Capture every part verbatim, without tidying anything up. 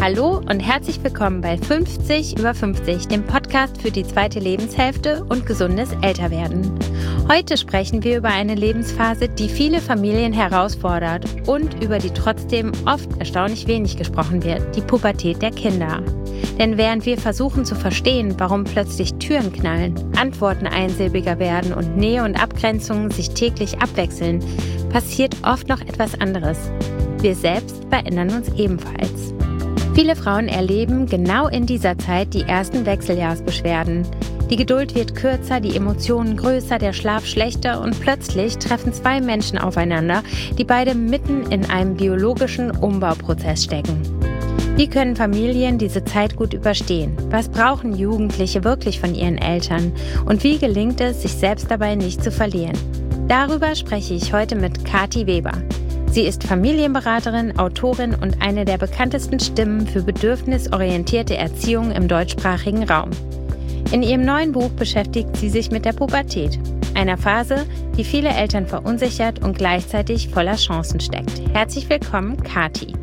Hallo und herzlich willkommen bei fünfzig über fünfzig, dem Podcast für die zweite Lebenshälfte und gesundes Älterwerden. Heute sprechen wir über eine Lebensphase, die viele Familien herausfordert und über die trotzdem oft erstaunlich wenig gesprochen wird, die Pubertät der Kinder. Denn während wir versuchen zu verstehen, warum plötzlich Türen knallen, Antworten einsilbiger werden und Nähe und Abgrenzungen sich täglich abwechseln, passiert oft noch etwas anderes. Wir selbst verändern uns ebenfalls. Viele Frauen erleben genau in dieser Zeit die ersten Wechseljahrsbeschwerden. Die Geduld wird kürzer, die Emotionen größer, der Schlaf schlechter und plötzlich treffen zwei Menschen aufeinander, die beide mitten in einem biologischen Umbauprozess stecken. Wie können Familien diese Zeit gut überstehen? Was brauchen Jugendliche wirklich von ihren Eltern? Und wie gelingt es, sich selbst dabei nicht zu verlieren? Darüber spreche ich heute mit Kathi Weber. Sie ist Familienberaterin, Autorin und eine der bekanntesten Stimmen für bedürfnisorientierte Erziehung im deutschsprachigen Raum. In ihrem neuen Buch beschäftigt sie sich mit der Pubertät, einer Phase, die viele Eltern verunsichert und gleichzeitig voller Chancen steckt. Herzlich willkommen, Kathi.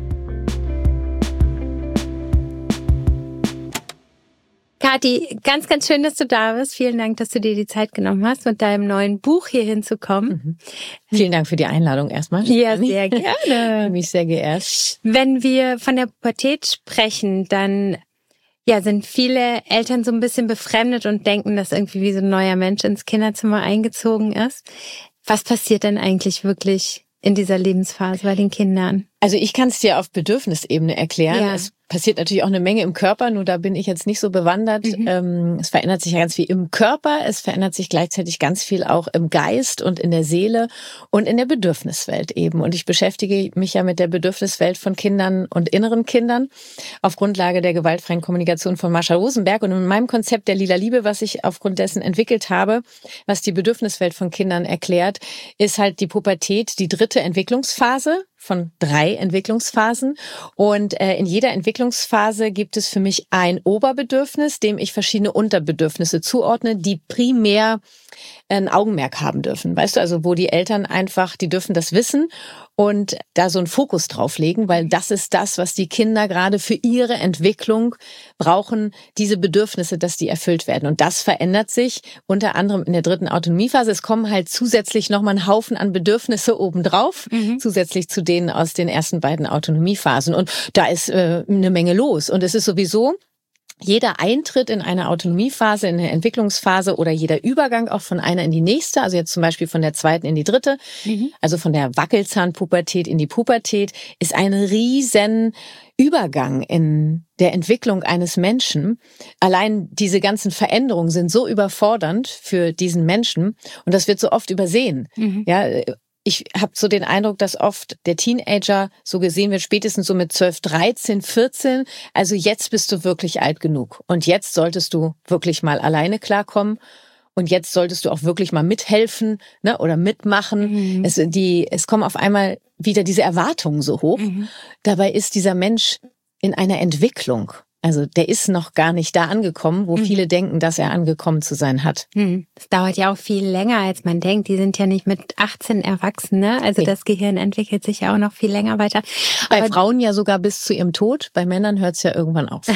Kathi, ganz, ganz schön, dass du da bist. Vielen Dank, dass du dir die Zeit genommen hast, mit deinem neuen Buch hier hinzukommen. Mhm. Vielen Dank für die Einladung erstmal. Ja, sehr gerne. Ich fühle mich sehr geehrt. Wenn wir von der Pubertät sprechen, dann ja, sind viele Eltern so ein bisschen befremdet und denken, dass irgendwie wie so ein neuer Mensch ins Kinderzimmer eingezogen ist. Was passiert denn eigentlich wirklich in dieser Lebensphase bei den Kindern? Also ich kann es dir auf Bedürfnisebene erklären. Ja. Es passiert natürlich auch eine Menge im Körper, nur da bin ich jetzt nicht so bewandert. Mhm. Ähm, es verändert sich ja ganz viel im Körper, es verändert sich gleichzeitig ganz viel auch im Geist und in der Seele und in der Bedürfniswelt eben. Und ich beschäftige mich ja mit der Bedürfniswelt von Kindern und inneren Kindern auf Grundlage der gewaltfreien Kommunikation von Marshall Rosenberg. Und in meinem Konzept der Lila Liebe, was ich aufgrund dessen entwickelt habe, was die Bedürfniswelt von Kindern erklärt, ist halt die Pubertät die dritte Entwicklungsphase von drei Entwicklungsphasen. Und äh, in jeder Entwicklungsphase gibt es für mich ein Oberbedürfnis, dem ich verschiedene Unterbedürfnisse zuordne, die primär ein Augenmerk haben dürfen. Weißt du, also wo die Eltern einfach, die dürfen das wissen und da so einen Fokus drauf legen, weil das ist das, was die Kinder gerade für ihre Entwicklung brauchen, diese Bedürfnisse, dass die erfüllt werden. Und das verändert sich unter anderem in der dritten Autonomiephase. Es kommen halt zusätzlich nochmal ein Haufen an Bedürfnisse obendrauf, mhm. zusätzlich zu denen aus den ersten beiden Autonomiephasen. Und da ist äh, eine Menge los. Und es ist sowieso jeder Eintritt in eine Autonomiephase, in eine Entwicklungsphase oder jeder Übergang auch von einer in die nächste, also jetzt zum Beispiel von der zweiten in die dritte, mhm. also von der Wackelzahnpubertät in die Pubertät, ist ein riesen Übergang in der Entwicklung eines Menschen. Allein diese ganzen Veränderungen sind so überfordernd für diesen Menschen und das wird so oft übersehen. Mhm. Ja, ich habe so den Eindruck, dass oft der Teenager so gesehen wird, spätestens so mit zwölf, dreizehn, vierzehn. Also jetzt bist du wirklich alt genug. Und jetzt solltest du wirklich mal alleine klarkommen. Und jetzt solltest du auch wirklich mal mithelfen, ne, oder mitmachen. Mhm. Es, die, es kommen auf einmal wieder diese Erwartungen so hoch. Mhm. Dabei ist dieser Mensch in einer Entwicklung. Also der ist noch gar nicht da angekommen, wo mhm. viele denken, dass er angekommen zu sein hat. Mhm. Das dauert ja auch viel länger, als man denkt. Die sind ja nicht mit achtzehn erwachsen, ne? Also okay. Das Gehirn entwickelt sich ja auch noch viel länger weiter. Bei Aber Frauen ja sogar bis zu ihrem Tod. Bei Männern hört es ja irgendwann auf.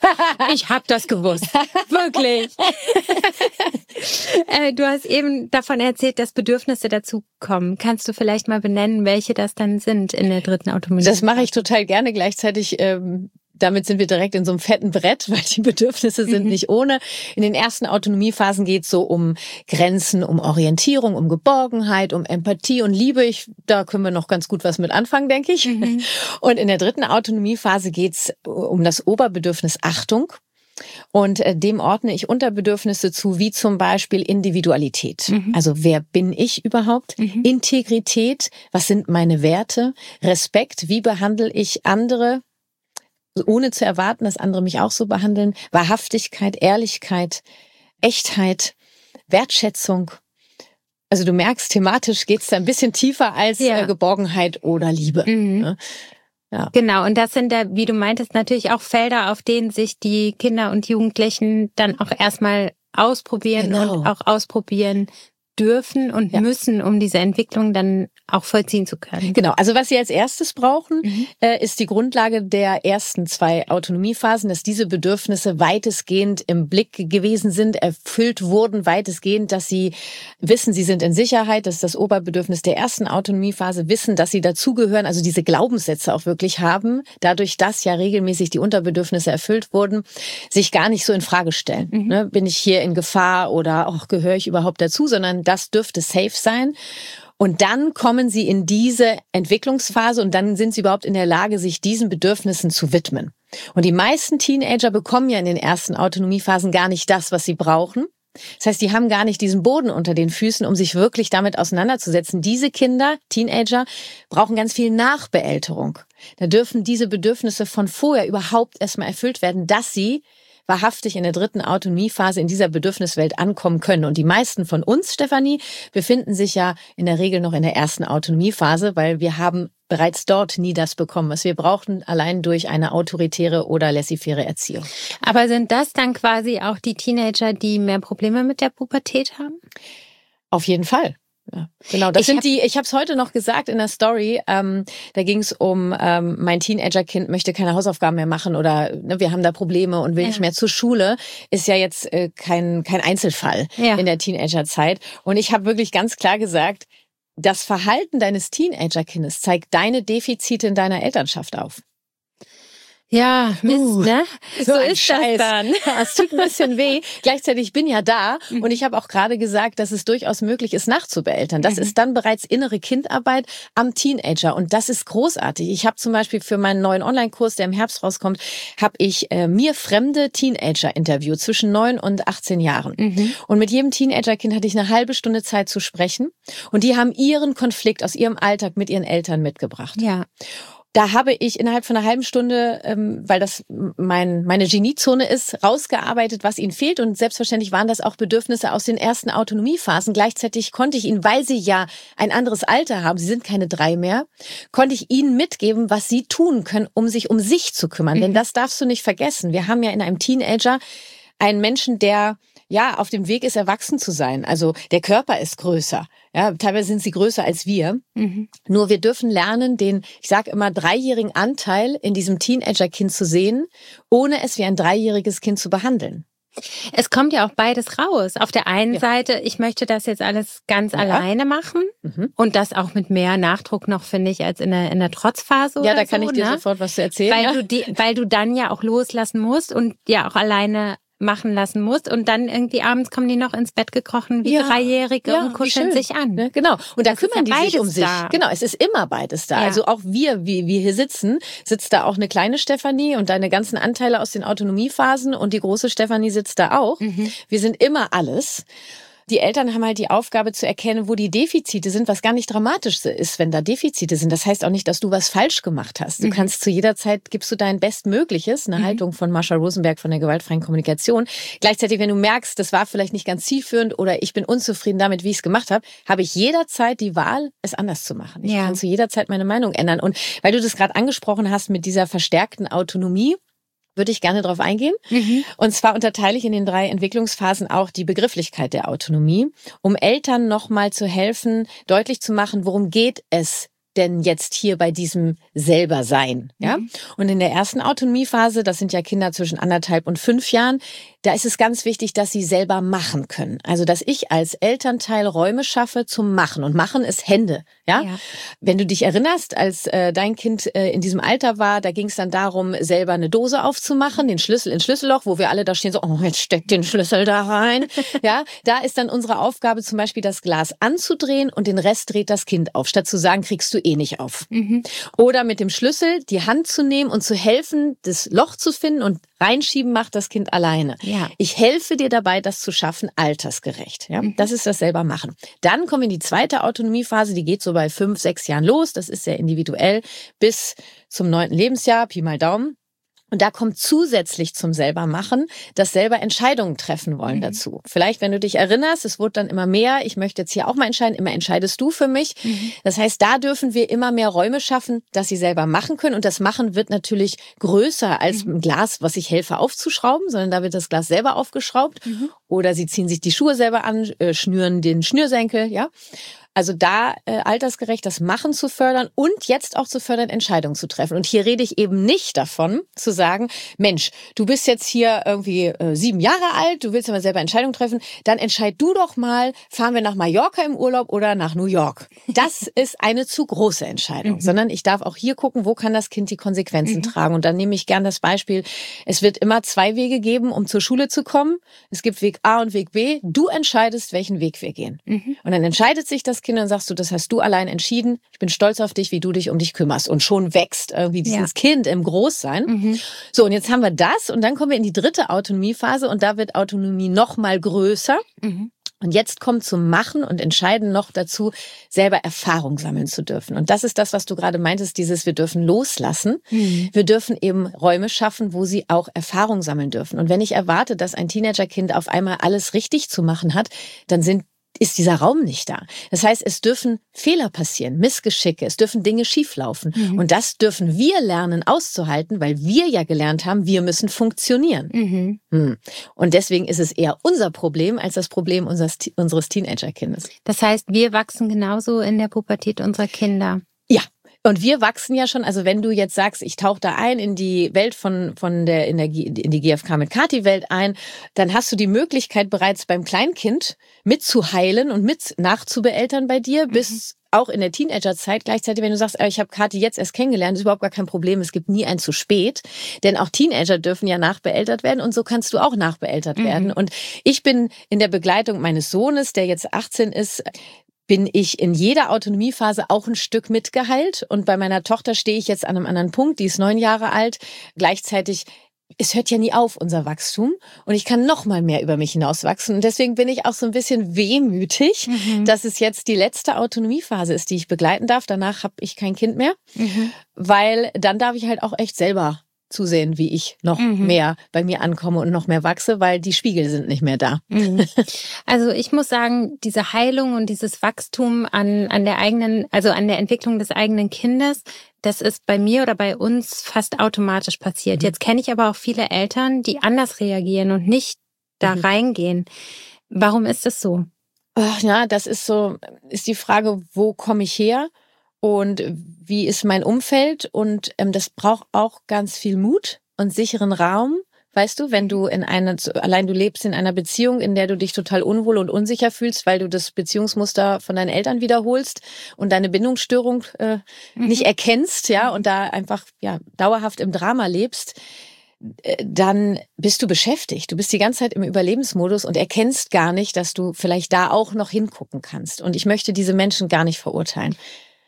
Ich hab das gewusst. Wirklich. äh, du hast eben davon erzählt, dass Bedürfnisse dazukommen. Kannst du vielleicht mal benennen, welche das dann sind in der dritten Autonomie? Das mache ich total gerne. Gleichzeitig ähm, damit sind wir direkt in so einem fetten Brett, weil die Bedürfnisse sind mhm. nicht ohne. In den ersten Autonomiephasen geht es so um Grenzen, um Orientierung, um Geborgenheit, um Empathie und Liebe. Ich, da können wir noch ganz gut was mit anfangen, denke ich. Mhm. Und in der dritten Autonomiephase geht es um das Oberbedürfnis Achtung. Und äh, dem ordne ich Unterbedürfnisse zu, wie zum Beispiel Individualität. Mhm. Also wer bin ich überhaupt? Mhm. Integrität, was sind meine Werte? Respekt, wie behandle ich andere? Ohne zu erwarten, dass andere mich auch so behandeln. Wahrhaftigkeit, Ehrlichkeit, Echtheit, Wertschätzung. Also du merkst, thematisch geht's da ein bisschen tiefer als ja. äh, Geborgenheit oder Liebe. Mhm. Ja. Ja. Genau, und das sind da, wie du meintest, natürlich auch Felder, auf denen sich die Kinder und Jugendlichen dann auch erstmal ausprobieren genau. und auch ausprobieren dürfen und ja. müssen, um diese Entwicklung dann auch vollziehen zu können. Genau, also was Sie als erstes brauchen, mhm. äh, ist die Grundlage der ersten zwei Autonomiephasen, dass diese Bedürfnisse weitestgehend im Blick gewesen sind, erfüllt wurden, weitestgehend, dass Sie wissen, Sie sind in Sicherheit, das ist das Oberbedürfnis der ersten Autonomiephase, wissen, dass Sie dazugehören, also diese Glaubenssätze auch wirklich haben, dadurch, dass ja regelmäßig die Unterbedürfnisse erfüllt wurden, sich gar nicht so in Frage stellen. Mhm. Ne? Bin ich hier in Gefahr oder auch gehöre ich überhaupt dazu, sondern das dürfte safe sein. Und dann kommen sie in diese Entwicklungsphase und dann sind sie überhaupt in der Lage, sich diesen Bedürfnissen zu widmen. Und die meisten Teenager bekommen ja in den ersten Autonomiephasen gar nicht das, was sie brauchen. Das heißt, die haben gar nicht diesen Boden unter den Füßen, um sich wirklich damit auseinanderzusetzen. Diese Kinder, Teenager, brauchen ganz viel Nachbeälterung. Da dürfen diese Bedürfnisse von vorher überhaupt erstmal erfüllt werden, dass sie wahrhaftig in der dritten Autonomiephase in dieser Bedürfniswelt ankommen können. Und die meisten von uns, Stefanie, befinden sich ja in der Regel noch in der ersten Autonomiephase, weil wir haben bereits dort nie das bekommen, was wir brauchten, allein durch eine autoritäre oder laissez-faire Erziehung. Aber sind das dann quasi auch die Teenager, die mehr Probleme mit der Pubertät haben? Auf jeden Fall. Ja, genau, das ich sind hab, die, ich habe es heute noch gesagt in der Story, ähm, da ging es um, ähm, mein Teenagerkind möchte keine Hausaufgaben mehr machen oder ne, wir haben da Probleme und will ja. nicht mehr zur Schule, ist ja jetzt äh, kein kein Einzelfall ja. in der Teenagerzeit. Und ich habe wirklich ganz klar gesagt, das Verhalten deines Teenagerkindes zeigt deine Defizite in deiner Elternschaft auf. Ja, Mist, uh, ne? So, so ist Scheiß. Das dann. Es tut ein bisschen weh. Gleichzeitig bin ja da und ich habe auch gerade gesagt, dass es durchaus möglich ist, nachzubeeltern. Das mhm. ist dann bereits innere Kindarbeit am Teenager und das ist großartig. Ich habe zum Beispiel für meinen neuen Online-Kurs, der im Herbst rauskommt, habe ich äh, mir fremde Teenager interviewt zwischen neun und achtzehn Jahren. Mhm. Und mit jedem Teenagerkind hatte ich eine halbe Stunde Zeit zu sprechen und die haben ihren Konflikt aus ihrem Alltag mit ihren Eltern mitgebracht. Ja. Da habe ich innerhalb von einer halben Stunde, ähm, weil das mein, meine Geniezone ist, rausgearbeitet, was ihnen fehlt. Und selbstverständlich waren das auch Bedürfnisse aus den ersten Autonomiephasen. Gleichzeitig konnte ich ihnen, weil sie ja ein anderes Alter haben, sie sind keine drei mehr, konnte ich ihnen mitgeben, was sie tun können, um sich um sich zu kümmern. Mhm. Denn das darfst du nicht vergessen. Wir haben ja in einem Teenager einen Menschen, der ja auf dem Weg ist, erwachsen zu sein. Also der Körper ist größer. Ja, teilweise sind sie größer als wir. Mhm. Nur wir dürfen lernen, den, ich sage immer, dreijährigen Anteil in diesem Teenagerkind zu sehen, ohne es wie ein dreijähriges Kind zu behandeln. Es kommt ja auch beides raus. Auf der einen ja. Seite, ich möchte das jetzt alles ganz ja. alleine machen mhm. und das auch mit mehr Nachdruck noch, finde ich, als in der, in der Trotzphase. Ja, oder da kann so, ich dir ne? sofort was zu erzählen. Weil, ja. du die, weil du dann ja auch loslassen musst und ja auch alleine machen lassen musst und dann irgendwie abends kommen die noch ins Bett gekrochen wie ja, Dreijährige ja, und kuscheln sich an. Ja, genau. Und da das kümmern ja die sich um sich. Da. Genau, es ist immer beides da. Ja. Also auch wir, wie wir hier sitzen, sitzt da auch eine kleine Stefanie und deine ganzen Anteile aus den Autonomiephasen und die große Stefanie sitzt da auch. Mhm. Wir sind immer alles. Die Eltern haben halt die Aufgabe zu erkennen, wo die Defizite sind, was gar nicht dramatisch ist, wenn da Defizite sind. Das heißt auch nicht, dass du was falsch gemacht hast. Du mhm. kannst zu jeder Zeit, gibst du dein Bestmögliches, eine mhm. Haltung von Marsha Rosenberg von der gewaltfreien Kommunikation. Gleichzeitig, wenn du merkst, das war vielleicht nicht ganz zielführend oder ich bin unzufrieden damit, wie ich es gemacht habe, habe ich jederzeit die Wahl, es anders zu machen. Ich ja. kann zu jeder Zeit meine Meinung ändern. Und weil du das gerade angesprochen hast mit dieser verstärkten Autonomie, würde ich gerne drauf eingehen. Mhm. Und zwar unterteile ich in den drei Entwicklungsphasen auch die Begrifflichkeit der Autonomie, um Eltern nochmal zu helfen, deutlich zu machen, worum geht es denn jetzt hier bei diesem selber sein, ja? Mhm. Und in der ersten Autonomiephase, das sind ja Kinder zwischen anderthalb und fünf Jahren, da ist es ganz wichtig, dass sie selber machen können. Also, dass ich als Elternteil Räume schaffe zum Machen. Und Machen ist Hände, ja? ja. Wenn du dich erinnerst, als äh, dein Kind äh, in diesem Alter war, da ging es dann darum, selber eine Dose aufzumachen, den Schlüssel ins Schlüsselloch, wo wir alle da stehen so, oh, jetzt steckt den Schlüssel da rein. Ja, da ist dann unsere Aufgabe zum Beispiel, das Glas anzudrehen und den Rest dreht das Kind auf, statt zu sagen, kriegst du eh nicht auf. Mhm. Oder mit dem Schlüssel die Hand zu nehmen und zu helfen, das Loch zu finden und reinschieben macht das Kind alleine. Ja. Ich helfe dir dabei, das zu schaffen, altersgerecht. Ja? Mhm. Das ist das selber machen. Dann kommen wir in die zweite Autonomiephase, die geht so bei fünf, sechs Jahren los. Das ist sehr individuell bis zum neunten Lebensjahr, Pi mal Daumen. Und da kommt zusätzlich zum Selbermachen das selber Entscheidungen treffen wollen mhm. dazu. Vielleicht, wenn du dich erinnerst, es wurde dann immer mehr, ich möchte jetzt hier auch mal entscheiden, immer entscheidest du für mich. Mhm. Das heißt, da dürfen wir immer mehr Räume schaffen, dass sie selber machen können. Und das Machen wird natürlich größer als mhm. ein Glas, was ich helfe aufzuschrauben, sondern da wird das Glas selber aufgeschraubt. Mhm. Oder sie ziehen sich die Schuhe selber an, äh, schnüren den Schnürsenkel, ja. Also da äh, altersgerecht das Machen zu fördern und jetzt auch zu fördern, Entscheidungen zu treffen. Und hier rede ich eben nicht davon, zu sagen, Mensch, du bist jetzt hier irgendwie äh, sieben Jahre alt, du willst aber selber Entscheidungen treffen, dann entscheid du doch mal, fahren wir nach Mallorca im Urlaub oder nach New York. Das ist eine zu große Entscheidung, mhm. sondern ich darf auch hier gucken, wo kann das Kind die Konsequenzen mhm. tragen. Und dann nehme ich gern das Beispiel, es wird immer zwei Wege geben, um zur Schule zu kommen. Es gibt Weg A und Weg B. Du entscheidest, welchen Weg wir gehen. Mhm. Und dann entscheidet sich das Kind, dann sagst du, das hast du allein entschieden. Ich bin stolz auf dich, wie du dich um dich kümmerst. Und schon wächst irgendwie dieses ja. Kind im Großsein. Mhm. So, und jetzt haben wir das und dann kommen wir in die dritte Autonomiephase und da wird Autonomie noch mal größer. Mhm. Und jetzt kommt zum Machen und Entscheiden noch dazu, selber Erfahrung sammeln zu dürfen. Und das ist das, was du gerade meintest, dieses wir dürfen loslassen. Mhm. Wir dürfen eben Räume schaffen, wo sie auch Erfahrung sammeln dürfen. Und wenn ich erwarte, dass ein Teenagerkind auf einmal alles richtig zu machen hat, dann sind ist dieser Raum nicht da. Das heißt, es dürfen Fehler passieren, Missgeschicke, es dürfen Dinge schieflaufen. Mhm. Und das dürfen wir lernen auszuhalten, weil wir ja gelernt haben, wir müssen funktionieren. Mhm. Hm. Und deswegen ist es eher unser Problem als das Problem unseres, unseres Teenagerkindes. Das heißt, wir wachsen genauso in der Pubertät unserer Kinder. Ja. Und wir wachsen ja schon, also wenn du jetzt sagst, ich tauche da ein in die Welt von von der Energie, in die G F K mit Kati Welt ein, dann hast du die Möglichkeit bereits beim Kleinkind mitzuheilen und mit nachzubeeltern bei dir, bis mhm. auch in der Teenagerzeit. Gleichzeitig, wenn du sagst, ich habe Kati jetzt erst kennengelernt, ist überhaupt gar kein Problem, es gibt nie ein zu spät, denn auch Teenager dürfen ja nachbeeltert werden und so kannst du auch nachbeeltert mhm. werden. Und ich bin in der Begleitung meines Sohnes, der jetzt achtzehn ist, bin ich in jeder Autonomiephase auch ein Stück mitgeheilt. Und bei meiner Tochter stehe ich jetzt an einem anderen Punkt, die ist neun Jahre alt. Gleichzeitig, es hört ja nie auf, unser Wachstum. Und ich kann noch mal mehr über mich hinauswachsen. Und deswegen bin ich auch so ein bisschen wehmütig, mhm. dass es jetzt die letzte Autonomiephase ist, die ich begleiten darf. Danach habe ich kein Kind mehr, mhm. weil dann darf ich halt auch echt selber zusehen, wie ich noch mhm. mehr bei mir ankomme und noch mehr wachse, weil die Spiegel sind nicht mehr da. Mhm. Also ich muss sagen, diese Heilung und dieses Wachstum an an der eigenen, also an der Entwicklung des eigenen Kindes, das ist bei mir oder bei uns fast automatisch passiert. Mhm. Jetzt kenne ich aber auch viele Eltern, die anders reagieren und nicht da mhm. reingehen. Warum ist das so? Ach, ja, das ist so, ist die Frage, wo komme ich her? Und wie ist mein Umfeld? Und ähm, das braucht auch ganz viel Mut und sicheren Raum. Weißt du, wenn du in einer, allein du lebst in einer Beziehung, in der du dich total unwohl und unsicher fühlst, weil du das Beziehungsmuster von deinen Eltern wiederholst und deine Bindungsstörung äh, mhm. nicht erkennst, ja, und da einfach ja dauerhaft im Drama lebst, äh, dann bist du beschäftigt. Du bist die ganze Zeit im Überlebensmodus und erkennst gar nicht, dass du vielleicht da auch noch hingucken kannst. Und ich möchte diese Menschen gar nicht verurteilen.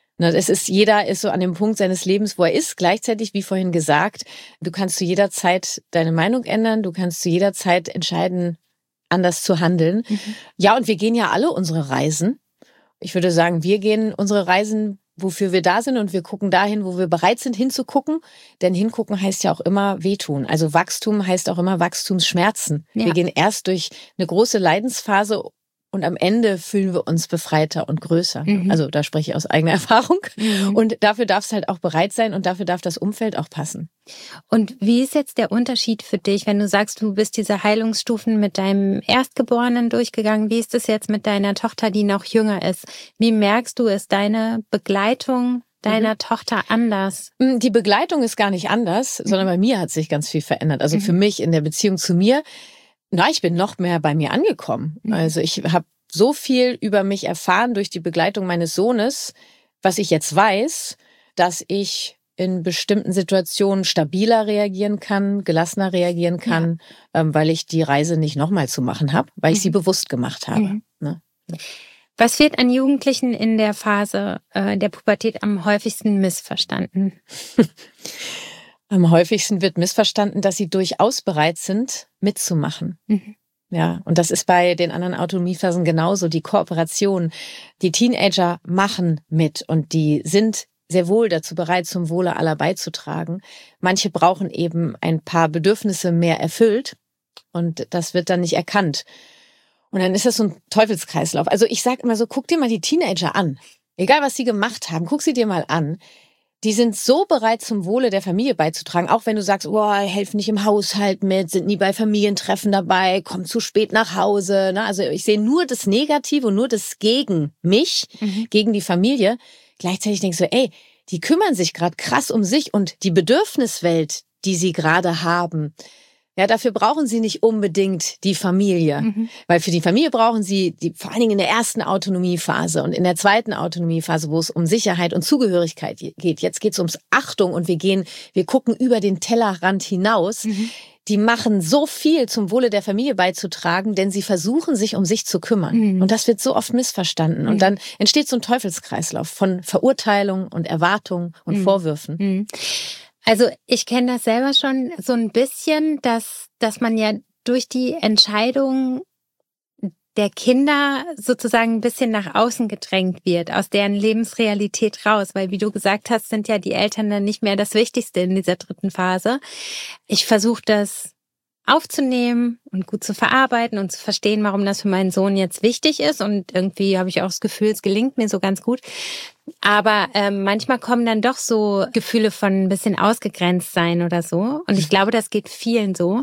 Es ist, jeder ist so an dem Punkt seines Lebens, wo er ist. Gleichzeitig, wie vorhin gesagt, du kannst zu jeder Zeit deine Meinung ändern. Du kannst zu jeder Zeit entscheiden, anders zu handeln. Mhm. Ja, und wir gehen ja alle unsere Reisen. Ich würde sagen, wir gehen unsere Reisen, wofür wir da sind und wir gucken dahin, wo wir bereit sind hinzugucken. Denn hingucken heißt ja auch immer wehtun. Also Wachstum heißt auch immer Wachstumsschmerzen. Ja. Wir gehen erst durch eine große Leidensphase und am Ende fühlen wir uns befreiter und größer. Mhm. Also da spreche ich aus eigener Erfahrung. Mhm. Und dafür darf es halt auch bereit sein und dafür darf das Umfeld auch passen. Und wie ist jetzt der Unterschied für dich, wenn du sagst, du bist diese Heilungsstufen mit deinem Erstgeborenen durchgegangen? Wie ist es jetzt mit deiner Tochter, die noch jünger ist? Wie merkst du, ist deine Begleitung deiner mhm. Tochter anders? Die Begleitung ist gar nicht anders, mhm. sondern bei mir hat sich ganz viel verändert. Also mhm. für mich in der Beziehung zu mir, na, ich bin noch mehr bei mir angekommen. Also ich habe so viel über mich erfahren durch die Begleitung meines Sohnes, was ich jetzt weiß, dass ich in bestimmten Situationen stabiler reagieren kann, gelassener reagieren kann, ja. ähm, weil ich die Reise nicht nochmal zu machen habe, weil ich mhm. sie bewusst gemacht habe. Mhm. Ne? Was wird an Jugendlichen in der Phase äh, der Pubertät am häufigsten missverstanden? Am häufigsten wird missverstanden, dass sie durchaus bereit sind, mitzumachen. Mhm. Ja, und das ist bei den anderen Autonomiephasen genauso. Die Kooperation, die Teenager machen mit und die sind sehr wohl dazu bereit, zum Wohle aller beizutragen. Manche brauchen eben ein paar Bedürfnisse mehr erfüllt und das wird dann nicht erkannt. Und dann ist das so ein Teufelskreislauf. Also ich sage immer so, guck dir mal die Teenager an. Egal, was sie gemacht haben, guck sie dir mal an. Die sind so bereit, zum Wohle der Familie beizutragen. Auch wenn du sagst, oh, helfen nicht im Haushalt mit, sind nie bei Familientreffen dabei, kommen zu spät nach Hause. Also ich sehe nur das Negative und nur das gegen mich, mhm. gegen die Familie. Gleichzeitig denkst du, ey, die kümmern sich gerade krass um sich und die Bedürfniswelt, die sie gerade haben. Ja, dafür brauchen sie nicht unbedingt die Familie. Mhm. Weil für die Familie brauchen sie, die, vor allen Dingen in der ersten Autonomiephase und in der zweiten Autonomiephase, wo es um Sicherheit und Zugehörigkeit geht. Jetzt geht es ums Achtung und wir gehen, wir gucken über den Tellerrand hinaus. Mhm. Die machen so viel zum Wohle der Familie beizutragen, denn sie versuchen, sich um sich zu kümmern. Mhm. Und das wird so oft missverstanden. Mhm. Und dann entsteht so ein Teufelskreislauf von Verurteilung und Erwartung und mhm. Vorwürfen. Mhm. Also ich kenne das selber schon so ein bisschen, dass dass man ja durch die Entscheidung der Kinder sozusagen ein bisschen nach außen gedrängt wird, aus deren Lebensrealität raus. Weil wie du gesagt hast, sind ja die Eltern dann nicht mehr das Wichtigste in dieser dritten Phase. Ich versuche das aufzunehmen und gut zu verarbeiten und zu verstehen, warum das für meinen Sohn jetzt wichtig ist. Und irgendwie habe ich auch das Gefühl, es gelingt mir so ganz gut. Aber ähm, manchmal kommen dann doch so Gefühle von ein bisschen ausgegrenzt sein oder so. Und ich glaube, das geht vielen so.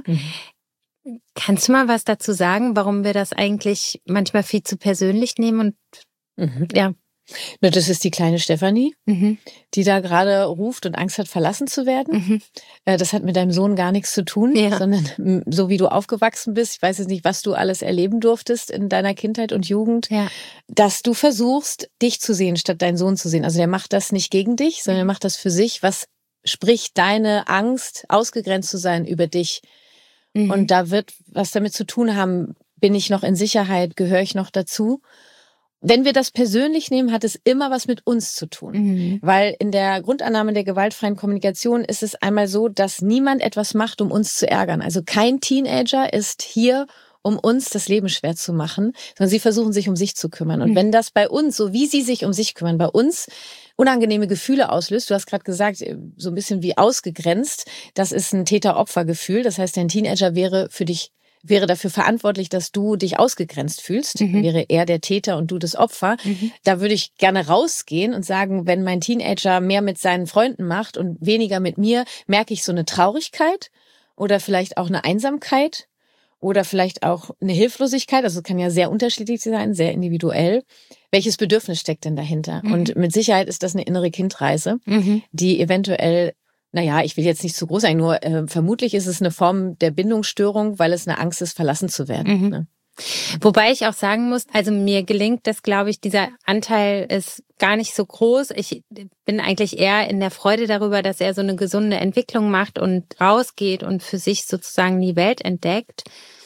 Mhm. Kannst du mal was dazu sagen, warum wir das eigentlich manchmal viel zu persönlich nehmen? Und mhm. ja. Na, das ist die kleine Stefanie, mhm. die da gerade ruft und Angst hat, verlassen zu werden. Mhm. Das hat mit deinem Sohn gar nichts zu tun, ja. sondern so wie du aufgewachsen bist, ich weiß jetzt nicht, was du alles erleben durftest in deiner Kindheit und Jugend, ja. dass du versuchst, dich zu sehen, statt deinen Sohn zu sehen. Also der macht das nicht gegen dich, sondern er macht das für sich. Was spricht deine Angst, ausgegrenzt zu sein, über dich? Mhm. Und da wird was damit zu tun haben, bin ich noch in Sicherheit, gehöre ich noch dazu? Wenn wir das persönlich nehmen, hat es immer was mit uns zu tun. Mhm. Weil in der Grundannahme der gewaltfreien Kommunikation ist es einmal so, dass niemand etwas macht, um uns zu ärgern. Also kein Teenager ist hier, um uns das Leben schwer zu machen, sondern sie versuchen, sich um sich zu kümmern. Und mhm. wenn das bei uns, so wie sie sich um sich kümmern, bei uns unangenehme Gefühle auslöst, du hast gerade gesagt, so ein bisschen wie ausgegrenzt, das ist ein Täter-Opfer-Gefühl. Das heißt, ein Teenager wäre für dich wäre dafür verantwortlich, dass du dich ausgegrenzt fühlst, mhm. wäre er der Täter und du das Opfer. Mhm. Da würde ich gerne rausgehen und sagen, wenn mein Teenager mehr mit seinen Freunden macht und weniger mit mir, merke ich so eine Traurigkeit oder vielleicht auch eine Einsamkeit oder vielleicht auch eine Hilflosigkeit. Also es kann ja sehr unterschiedlich sein, sehr individuell. Welches Bedürfnis steckt denn dahinter? Mhm. Und mit Sicherheit ist das eine innere Kindreise, mhm. die eventuell Naja, ich will jetzt nicht zu groß sein, nur äh, vermutlich ist es eine Form der Bindungsstörung, weil es eine Angst ist, verlassen zu werden. Mhm. Ne? Wobei ich auch sagen muss, also mir gelingt das, glaube ich, dieser Anteil ist gar nicht so groß. Ich bin eigentlich eher in der Freude darüber, dass er so eine gesunde Entwicklung macht und rausgeht und für sich sozusagen die Welt entdeckt.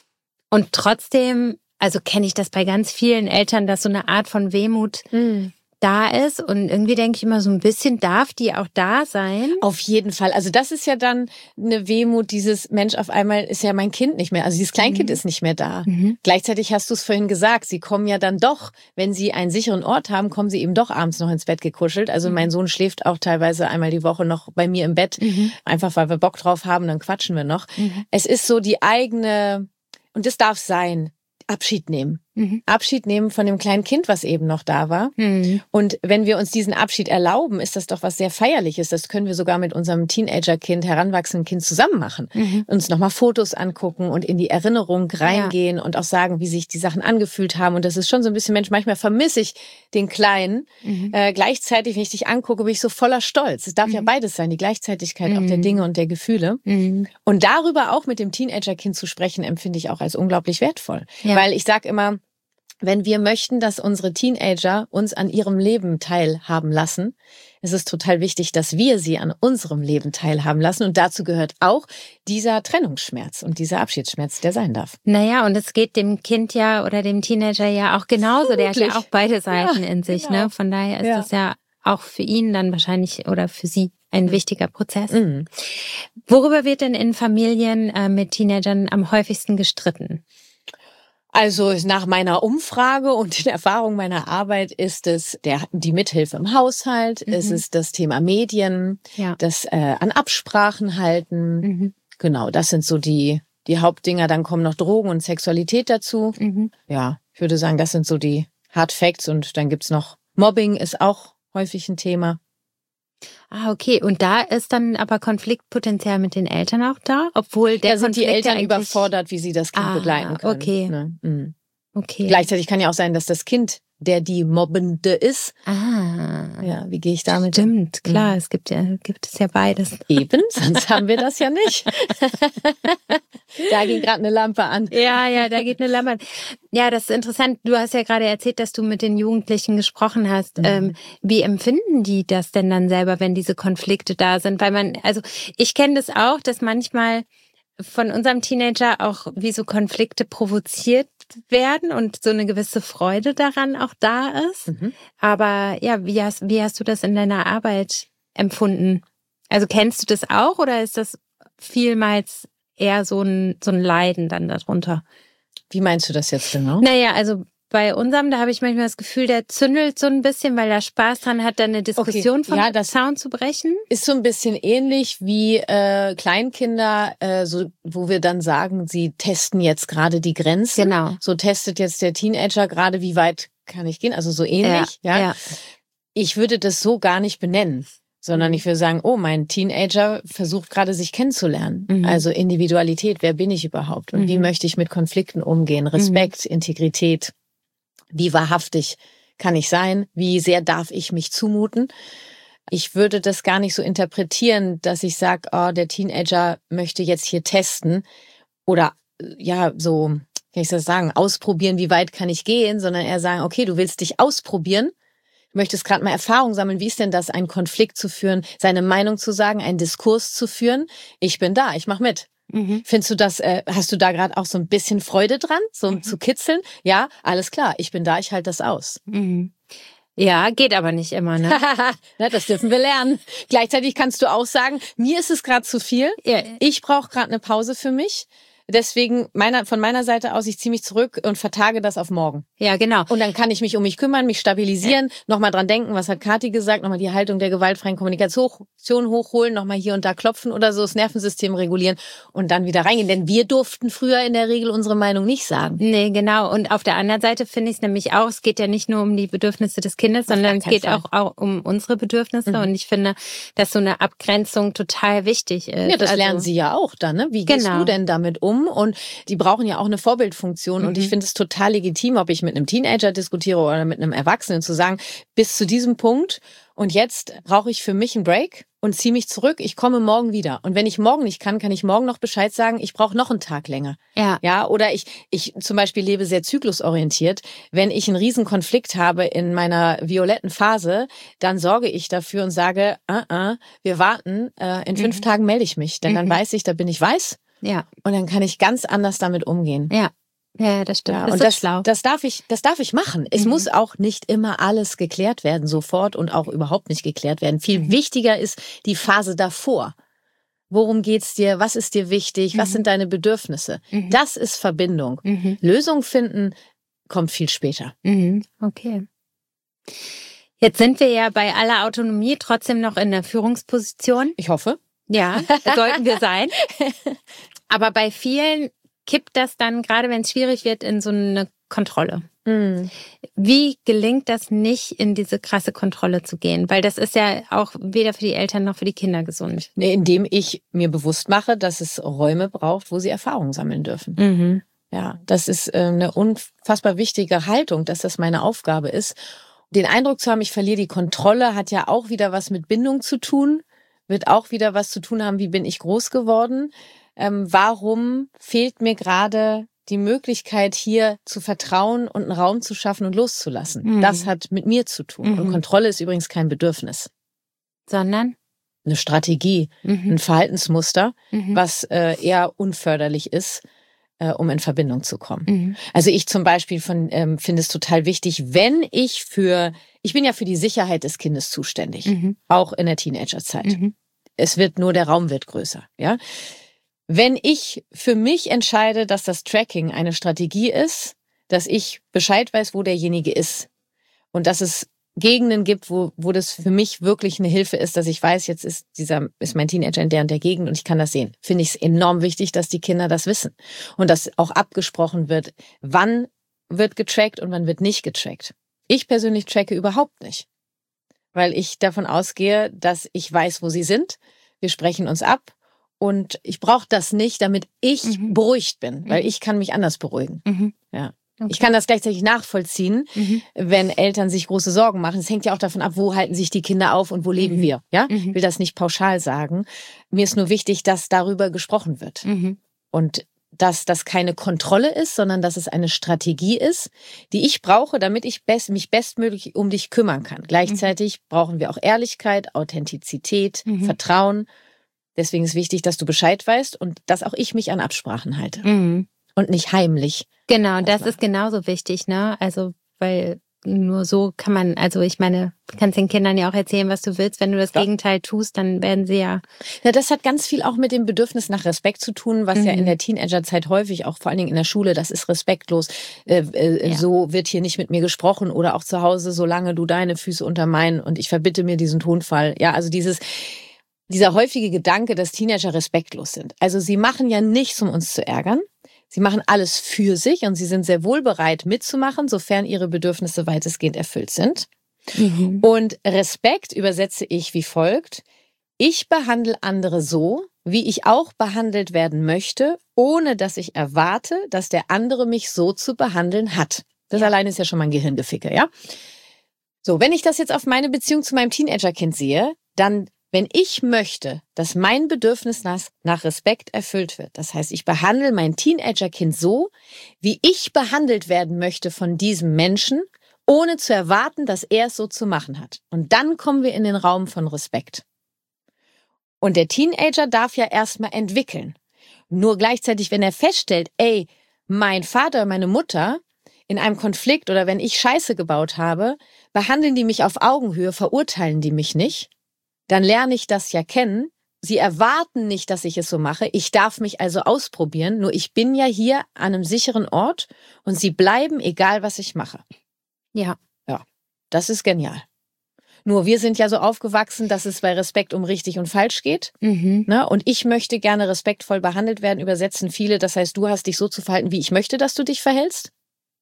Und trotzdem, also kenne ich das bei ganz vielen Eltern, dass so eine Art von Wehmut mhm. da ist und irgendwie denke ich immer so ein bisschen, darf die auch da sein? Auf jeden Fall. Also das ist ja dann eine Wehmut, dieses Mensch, auf einmal ist ja mein Kind nicht mehr, also dieses Kleinkind mhm. ist nicht mehr da. Mhm. Gleichzeitig hast du es vorhin gesagt, sie kommen ja dann doch, wenn sie einen sicheren Ort haben, kommen sie eben doch abends noch ins Bett gekuschelt. Also mhm. mein Sohn schläft auch teilweise einmal die Woche noch bei mir im Bett, mhm. einfach weil wir Bock drauf haben, dann quatschen wir noch. Mhm. Es ist so die eigene, und das darf sein, Abschied nehmen. Mhm. Abschied nehmen von dem kleinen Kind, was eben noch da war. Mhm. Und wenn wir uns diesen Abschied erlauben, ist das doch was sehr Feierliches. Das können wir sogar mit unserem Teenager-Kind, heranwachsenden Kind zusammen machen. Mhm. Uns nochmal Fotos angucken und in die Erinnerung reingehen ja. und auch sagen, wie sich die Sachen angefühlt haben. Und das ist schon so ein bisschen, Mensch, manchmal vermisse ich den Kleinen. Mhm. Äh, gleichzeitig, wenn ich dich angucke, bin ich so voller Stolz. Es darf mhm. ja beides sein, die Gleichzeitigkeit mhm. auch der Dinge und der Gefühle. Mhm. Und darüber auch mit dem Teenager-Kind zu sprechen, empfinde ich auch als unglaublich wertvoll. Ja. Weil ich sage immer, wenn wir möchten, dass unsere Teenager uns an ihrem Leben teilhaben lassen, ist es total wichtig, dass wir sie an unserem Leben teilhaben lassen. Und dazu gehört auch dieser Trennungsschmerz und dieser Abschiedsschmerz, der sein darf. Naja, und es geht dem Kind ja oder dem Teenager ja auch genauso. Der hat ja auch beide Seiten ja, in sich. Genau. Ne? Von daher ist ja. das ja auch für ihn dann wahrscheinlich oder für sie ein mhm. wichtiger Prozess. Mhm. Worüber wird denn in Familien äh, mit Teenagern am häufigsten gestritten? Also nach meiner Umfrage und den Erfahrungen meiner Arbeit ist es der, die Mithilfe im Haushalt, mhm. es ist das Thema Medien, ja. das äh, an Absprachen halten. Mhm. Genau, das sind so die, die Hauptdinger. Dann kommen noch Drogen und Sexualität dazu. Mhm. Ja, ich würde sagen, das sind so die Hard Facts. Und dann gibt's noch Mobbing, ist auch häufig ein Thema. Ah, okay. Und da ist dann aber Konfliktpotenzial mit den Eltern auch da? Obwohl der Da sind Konflikt die Eltern eigentlich... überfordert, wie sie das Kind ah, begleiten können. Okay. Ne? Mhm. Okay. Gleichzeitig kann ja auch sein, dass das Kind der die Mobbende ist. Ah. Ja, wie gehe ich damit? Stimmt, klar, mhm. es gibt ja, gibt es ja beides. Eben, sonst haben wir das ja nicht. Da geht gerade eine Lampe an. Ja, ja, da geht eine Lampe an. Ja, das ist interessant. Du hast ja gerade erzählt, dass du mit den Jugendlichen gesprochen hast. Mhm. Ähm, wie empfinden die das denn dann selber, wenn diese Konflikte da sind? Weil man, also ich kenne das auch, dass manchmal von unserem Teenager auch wie so Konflikte provoziert werden und so eine gewisse Freude daran auch da ist. Mhm. Aber ja, wie hast, wie hast du das in deiner Arbeit empfunden? Also kennst du das auch oder ist das vielmals eher so ein, so ein Leiden dann darunter? Wie meinst du das jetzt genau? Naja, also bei unserem, da habe ich manchmal das Gefühl, der zündelt so ein bisschen, weil er Spaß dran hat, dann eine Diskussion okay. vom ja, das Zaun zu brechen. Ist so ein bisschen ähnlich wie äh, Kleinkinder, äh, so wo wir dann sagen, sie testen jetzt gerade die Grenzen. Genau. So testet jetzt der Teenager gerade, wie weit kann ich gehen. Also so ähnlich. Ja, ja. ja. Ich würde das so gar nicht benennen, sondern ich würde sagen, oh, mein Teenager versucht gerade sich kennenzulernen. Mhm. Also Individualität, wer bin ich überhaupt? Und mhm. wie möchte ich mit Konflikten umgehen? Respekt, mhm. Integrität. Wie wahrhaftig kann ich sein? Wie sehr darf ich mich zumuten? Ich würde das gar nicht so interpretieren, dass ich sage, oh, der Teenager möchte jetzt hier testen oder ja, so, kann ich das sagen, ausprobieren, wie weit kann ich gehen, sondern eher sagen, okay, du willst dich ausprobieren, du möchtest gerade mal Erfahrung sammeln, wie ist denn das, einen Konflikt zu führen, seine Meinung zu sagen, einen Diskurs zu führen? Ich bin da, ich mach mit. Mhm. Findest du das, äh, hast du da gerade auch so ein bisschen Freude dran, so mhm. zu kitzeln? Ja, alles klar, ich bin da, ich halte das aus. Mhm. Ja, geht aber nicht immer, ne? Na, das dürfen wir lernen. Gleichzeitig kannst du auch sagen, mir ist es gerade zu viel, ja. ich brauche gerade eine Pause für mich. Deswegen meiner, von meiner Seite aus, ich ziehe mich zurück und vertage das auf morgen. Ja, genau. Und dann kann ich mich um mich kümmern, mich stabilisieren, ja. nochmal dran denken, was hat Kathi gesagt, nochmal die Haltung der gewaltfreien Kommunikation hochholen, nochmal hier und da klopfen oder so, das Nervensystem regulieren und dann wieder reingehen. Denn wir durften früher in der Regel unsere Meinung nicht sagen. Nee, genau. Und auf der anderen Seite finde ich es nämlich auch, es geht ja nicht nur um die Bedürfnisse des Kindes, sondern es geht auch, auch um unsere Bedürfnisse. Mhm. Und ich finde, dass so eine Abgrenzung total wichtig ist. Ja, das also, lernen sie ja auch dann, ne? Wie gehst genau. du denn damit um? Und die brauchen ja auch eine Vorbildfunktion. Mhm. Und ich finde es total legitim, ob ich mit einem Teenager diskutiere oder mit einem Erwachsenen, zu sagen, bis zu diesem Punkt und jetzt brauche ich für mich einen Break und ziehe mich zurück. Ich komme morgen wieder. Und wenn ich morgen nicht kann, kann ich morgen noch Bescheid sagen, ich brauche noch einen Tag länger. Ja. Ja, oder ich, ich zum Beispiel lebe sehr zyklusorientiert. Wenn ich einen riesen Konflikt habe in meiner violetten Phase, dann sorge ich dafür und sage, uh -uh, wir warten, uh, in fünf mhm. Tagen melde ich mich. Denn mhm. dann weiß ich, da bin ich weiß. Ja. Und dann kann ich ganz anders damit umgehen. Ja. Ja, das stimmt. Ja, das und ist das, schlau. das darf ich, das darf ich machen. Es mhm. muss auch nicht immer alles geklärt werden sofort und auch überhaupt nicht geklärt werden. Viel mhm. wichtiger ist die Phase davor. Worum geht's dir? Was ist dir wichtig? Mhm. Was sind deine Bedürfnisse? Mhm. Das ist Verbindung. Mhm. Lösung finden kommt viel später. Mhm. Okay. Jetzt sind wir ja bei aller Autonomie trotzdem noch in der Führungsposition. Ich hoffe. Ja, sollten wir sein. Aber bei vielen kippt das dann, gerade wenn es schwierig wird, in so eine Kontrolle. Mhm. Wie gelingt das nicht, in diese krasse Kontrolle zu gehen? Weil das ist ja auch weder für die Eltern noch für die Kinder gesund. Nee, indem ich mir bewusst mache, dass es Räume braucht, wo sie Erfahrungen sammeln dürfen. Mhm. Ja, das ist eine unfassbar wichtige Haltung, dass das meine Aufgabe ist. Den Eindruck zu haben, ich verliere die Kontrolle, hat ja auch wieder was mit Bindung zu tun, wird auch wieder was zu tun haben, wie bin ich groß geworden. Ähm, warum fehlt mir gerade die Möglichkeit, hier zu vertrauen und einen Raum zu schaffen und loszulassen? Mhm. Das hat mit mir zu tun. Mhm. Und Kontrolle ist übrigens kein Bedürfnis. Sondern? Eine Strategie, mhm. ein Verhaltensmuster, mhm. was äh, eher unförderlich ist, äh, um in Verbindung zu kommen. Mhm. Also ich zum Beispiel von, ähm, finde es total wichtig, wenn ich für, ich bin ja für die Sicherheit des Kindes zuständig, mhm. auch in der Teenagerzeit. Mhm. Es wird nur, der Raum wird größer, ja. Wenn ich für mich entscheide, dass das Tracking eine Strategie ist, dass ich Bescheid weiß, wo derjenige ist. Und dass es Gegenden gibt, wo, wo das für mich wirklich eine Hilfe ist, dass ich weiß, jetzt ist dieser, ist mein Teenager in der und der Gegend und ich kann das sehen. Finde ich es enorm wichtig, dass die Kinder das wissen. Und dass auch abgesprochen wird, wann wird getrackt und wann wird nicht getrackt. Ich persönlich tracke überhaupt nicht. Weil ich davon ausgehe, dass ich weiß, wo sie sind. Wir sprechen uns ab. Und ich brauche das nicht, damit ich mhm. beruhigt bin, weil ich kann mich anders beruhigen. Mhm. Ja. Okay. Ich kann das gleichzeitig nachvollziehen, mhm. wenn Eltern sich große Sorgen machen. Es hängt ja auch davon ab, wo halten sich die Kinder auf und wo leben mhm. wir. Ja, ich will das nicht pauschal sagen. Mir ist nur wichtig, dass darüber gesprochen wird. Mhm. Und dass das keine Kontrolle ist, sondern dass es eine Strategie ist, die ich brauche, damit ich best, mich bestmöglich um dich kümmern kann. Gleichzeitig mhm. brauchen wir auch Ehrlichkeit, Authentizität, mhm. Vertrauen. Deswegen ist wichtig, dass du Bescheid weißt und dass auch ich mich an Absprachen halte. Mhm. Und nicht heimlich. Genau, das ist genauso wichtig, ne? Also, weil nur so kann man, also ich meine, du kannst den Kindern ja auch erzählen, was du willst. Wenn du das ja. Gegenteil tust, dann werden sie ja... Ja, das hat ganz viel auch mit dem Bedürfnis nach Respekt zu tun, was mhm. ja in der Teenagerzeit häufig, auch vor allen Dingen in der Schule, das ist respektlos. Äh, äh, ja. So wird hier nicht mit mir gesprochen oder auch zu Hause, solange du deine Füße unter meinen und ich verbitte mir diesen Tonfall. Ja, also dieses... Dieser häufige Gedanke, dass Teenager respektlos sind. Also sie machen ja nichts, um uns zu ärgern. Sie machen alles für sich und sie sind sehr wohl bereit mitzumachen, sofern ihre Bedürfnisse weitestgehend erfüllt sind. Mhm. Und Respekt übersetze ich wie folgt. Ich behandle andere so, wie ich auch behandelt werden möchte, ohne dass ich erwarte, dass der andere mich so zu behandeln hat. Das ja. alleine ist ja schon mal ein Gehirngeficke, ja? So, wenn ich das jetzt auf meine Beziehung zu meinem Teenagerkind sehe, dann wenn ich möchte, dass mein Bedürfnis nach Respekt erfüllt wird, das heißt, ich behandle mein Teenagerkind so, wie ich behandelt werden möchte von diesem Menschen, ohne zu erwarten, dass er es so zu machen hat. Und dann kommen wir in den Raum von Respekt. Und der Teenager darf ja erstmal entwickeln. Nur gleichzeitig, wenn er feststellt, ey, mein Vater, meine Mutter in einem Konflikt oder wenn ich Scheiße gebaut habe, behandeln die mich auf Augenhöhe, verurteilen die mich nicht, dann lerne ich das ja kennen. Sie erwarten nicht, dass ich es so mache. Ich darf mich also ausprobieren. Nur ich bin ja hier an einem sicheren Ort und sie bleiben, egal was ich mache. Ja. Ja, das ist genial. Nur wir sind ja so aufgewachsen, dass es bei Respekt um richtig und falsch geht. Mhm. Ne? Und ich möchte gerne respektvoll behandelt werden, übersetzen viele. Das heißt, du hast dich so zu verhalten, wie ich möchte, dass du dich verhältst.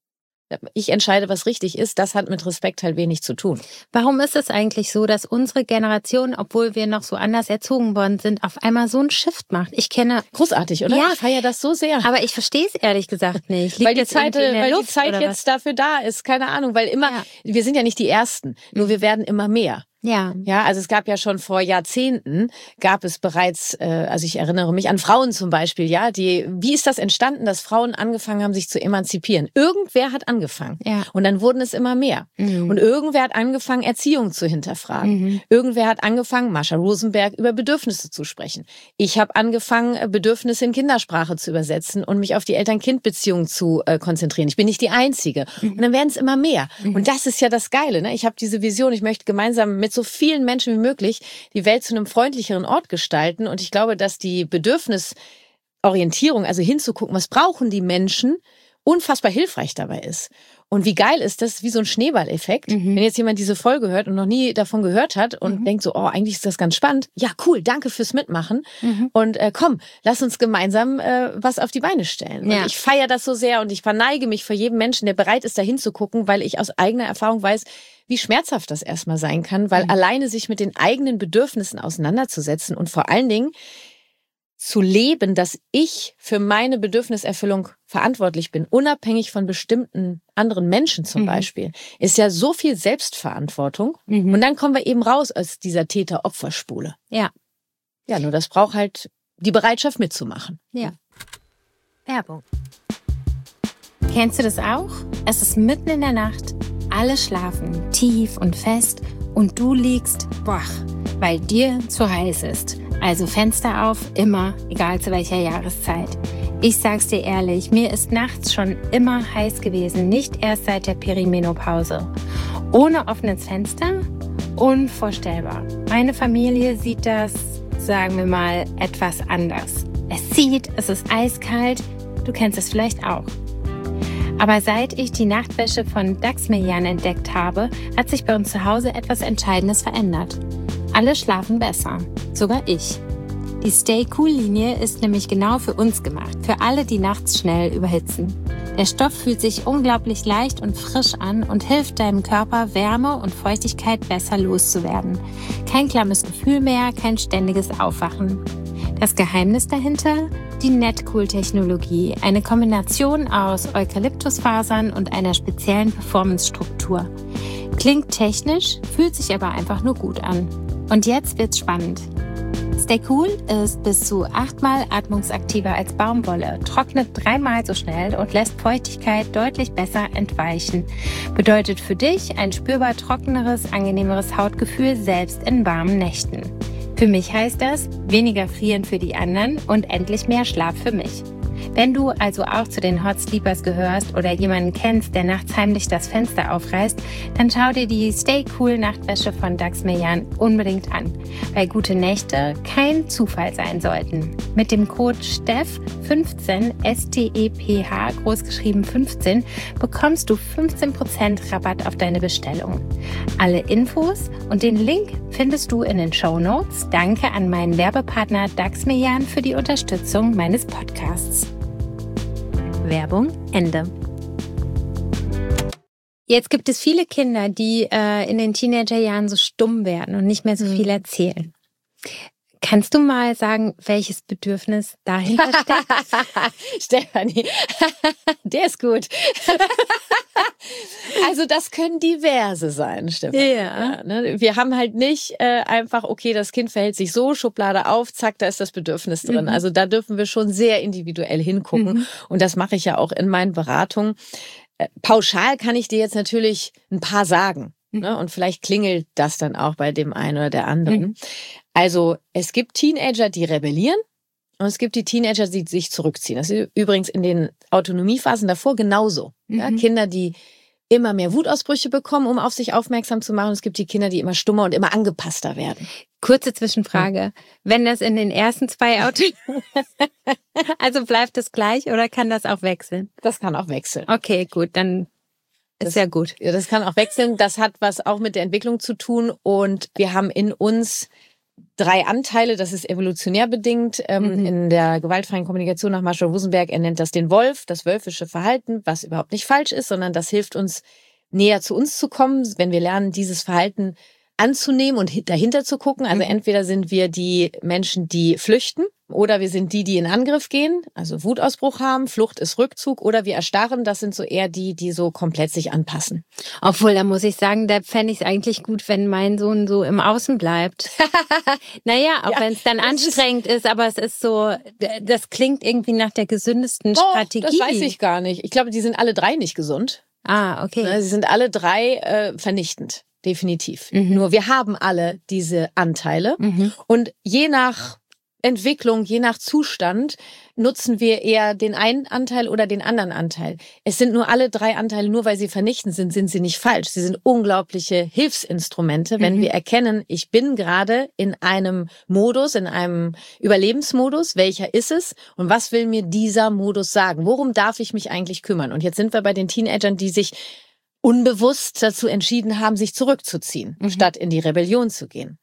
Ich entscheide, was richtig ist. Das hat mit Respekt halt wenig zu tun. Warum ist es eigentlich so, dass unsere Generation, obwohl wir noch so anders erzogen worden sind, auf einmal so einen Shift macht? Ich kenne... Großartig, oder? Ja. Ich feiere das so sehr. Aber ich verstehe es ehrlich gesagt nicht. Liegt weil die Zeit, weil Luft, die Zeit jetzt was? dafür da ist. Keine Ahnung, weil immer... Ja. Wir sind ja nicht die Ersten. Nur wir werden immer mehr. Ja. Ja, also es gab ja schon vor Jahrzehnten, gab es bereits, äh, also ich erinnere mich an Frauen zum Beispiel, ja, die, wie ist das entstanden, dass Frauen angefangen haben, sich zu emanzipieren? Irgendwer hat angefangen. Ja. Und dann wurden es immer mehr. Mhm. Und irgendwer hat angefangen, Erziehung zu hinterfragen. Mhm. Irgendwer hat angefangen, Marsha Rosenberg, über Bedürfnisse zu sprechen. Ich habe angefangen, Bedürfnisse in Kindersprache zu übersetzen und mich auf die Eltern-Kind-Beziehung zu äh, konzentrieren. Ich bin nicht die Einzige. Mhm. Und dann werden es immer mehr. Mhm. Und das ist ja das Geile, ne? Ich habe diese Vision, ich möchte gemeinsam mit so vielen Menschen wie möglich die Welt zu einem freundlicheren Ort gestalten. Und ich glaube, dass die Bedürfnisorientierung, also hinzugucken, was brauchen die Menschen, unfassbar hilfreich dabei ist. Und wie geil ist das, wie so ein Schneeballeffekt. Mhm. Wenn jetzt jemand diese Folge hört und noch nie davon gehört hat und mhm. denkt so, oh, eigentlich ist das ganz spannend. Ja, cool, danke fürs Mitmachen. Mhm. Und äh, komm, lass uns gemeinsam äh, was auf die Beine stellen. Ja. Und ich feiere das so sehr und ich verneige mich vor jedem Menschen, der bereit ist, da hinzugucken, weil ich aus eigener Erfahrung weiß, wie schmerzhaft das erstmal sein kann, weil mhm. alleine sich mit den eigenen Bedürfnissen auseinanderzusetzen und vor allen Dingen zu leben, dass ich für meine Bedürfniserfüllung verantwortlich bin, unabhängig von bestimmten anderen Menschen zum mhm. Beispiel, ist ja so viel Selbstverantwortung. Mhm. Und dann kommen wir eben raus aus dieser Täter-Opfer-Spule. Ja. Ja, nur das braucht halt die Bereitschaft mitzumachen. Ja. Werbung. Kennst du das auch? Es ist mitten in der Nacht, alle schlafen tief und fest und du liegst wach, weil dir zu heiß ist. Also Fenster auf, immer, egal zu welcher Jahreszeit. Ich sag's dir ehrlich, mir ist nachts schon immer heiß gewesen, nicht erst seit der Perimenopause. Ohne offenes Fenster? Unvorstellbar. Meine Familie sieht das, sagen wir mal, etwas anders. Es zieht, es ist eiskalt, du kennst es vielleicht auch. Aber seit ich die Nachtwäsche von Daxmiljan entdeckt habe, hat sich bei uns zu Hause etwas Entscheidendes verändert. Alle schlafen besser, sogar ich. Die Stay-Cool-Linie ist nämlich genau für uns gemacht, für alle, die nachts schnell überhitzen. Der Stoff fühlt sich unglaublich leicht und frisch an und hilft deinem Körper, Wärme und Feuchtigkeit besser loszuwerden. Kein klammes Gefühl mehr, kein ständiges Aufwachen. Das Geheimnis dahinter? Die Netcool-Technologie, eine Kombination aus Eukalyptusfasern und einer speziellen Performance-Struktur. Klingt technisch, fühlt sich aber einfach nur gut an. Und jetzt wird's spannend. Stay-Cool ist bis zu achtmal atmungsaktiver als Baumwolle, trocknet dreimal so schnell und lässt Feuchtigkeit deutlich besser entweichen. Bedeutet für dich ein spürbar trockeneres, angenehmeres Hautgefühl selbst in warmen Nächten. Für mich heißt das, weniger frieren für die anderen und endlich mehr Schlaf für mich. Wenn du also auch zu den Hot Sleepers gehörst oder jemanden kennst, der nachts heimlich das Fenster aufreißt, dann schau dir die Stay Cool Nachtwäsche von Daxmiljan unbedingt an, weil gute Nächte kein Zufall sein sollten. Mit dem Code S T E P H fünfzehn, S T E P H, großgeschrieben fünfzehn, bekommst du fünfzehn Prozent Rabatt auf deine Bestellung. Alle Infos und den Link findest du in den Shownotes. Danke an meinen Werbepartner Daxmiljan für die Unterstützung meines Podcasts. Werbung Ende. Jetzt gibt es viele Kinder, die äh, in den Teenagerjahren so stumm werden und nicht mehr so viel erzählen. Kannst du mal sagen, welches Bedürfnis dahinter steckt? Stefanie, der ist gut. Also das können diverse sein, Stefanie. Ja. Ja, ne? Wir haben halt nicht äh, einfach, okay, das Kind verhält sich so, Schublade auf, zack, da ist das Bedürfnis drin. Mhm. Also da dürfen wir schon sehr individuell hingucken. Mhm. Und das mache ich ja auch in meinen Beratungen. Äh, pauschal kann ich dir jetzt natürlich ein paar sagen. Mhm. Ne? Und vielleicht klingelt das dann auch bei dem einen oder der anderen. Mhm. Also es gibt Teenager, die rebellieren. Und es gibt die Teenager, die sich zurückziehen. Das ist übrigens in den Autonomiephasen davor genauso. Mhm. Ja, Kinder, die immer mehr Wutausbrüche bekommen, um auf sich aufmerksam zu machen. Und es gibt die Kinder, die immer stummer und immer angepasster werden. Kurze Zwischenfrage. Ja. Wenn das in den ersten zwei Autos... also bleibt es gleich oder kann das auch wechseln? Das kann auch wechseln. Okay, gut, dann ist das, ja gut. Ja, das kann auch wechseln. Das hat was auch mit der Entwicklung zu tun. Und wir haben in uns drei Anteile, das ist evolutionär bedingt, ähm, mhm. in der gewaltfreien Kommunikation nach Marshall Rosenberg, er nennt das den Wolf, das wölfische Verhalten, was überhaupt nicht falsch ist, sondern das hilft uns, näher zu uns zu kommen, wenn wir lernen, dieses Verhalten anzunehmen und dahinter zu gucken. Also mhm. entweder sind wir die Menschen, die flüchten, oder wir sind die, die in Angriff gehen, also Wutausbruch haben, Flucht ist Rückzug, oder wir erstarren, das sind so eher die, die so komplett sich anpassen. Obwohl, da muss ich sagen, da fände ich es eigentlich gut, wenn mein Sohn so im Außen bleibt. Naja, auch ja, wenn es dann anstrengend ist, ist, aber es ist so, das klingt irgendwie nach der gesündesten oh, Strategie. Das weiß ich gar nicht. Ich glaube, die sind alle drei nicht gesund. Ah, okay. Sie sind alle drei äh, vernichtend, definitiv. Mhm. Nur wir haben alle diese Anteile mhm. und je nach Entwicklung, je nach Zustand, nutzen wir eher den einen Anteil oder den anderen Anteil. Es sind nur alle drei Anteile, nur weil sie vernichtend sind, sind sie nicht falsch. Sie sind unglaubliche Hilfsinstrumente, wenn mhm. wir erkennen, ich bin gerade in einem Modus, in einem Überlebensmodus. Welcher ist es? Und was will mir dieser Modus sagen? Worum darf ich mich eigentlich kümmern? Und jetzt sind wir bei den Teenagern, die sich unbewusst dazu entschieden haben, sich zurückzuziehen, mhm. statt in die Rebellion zu gehen.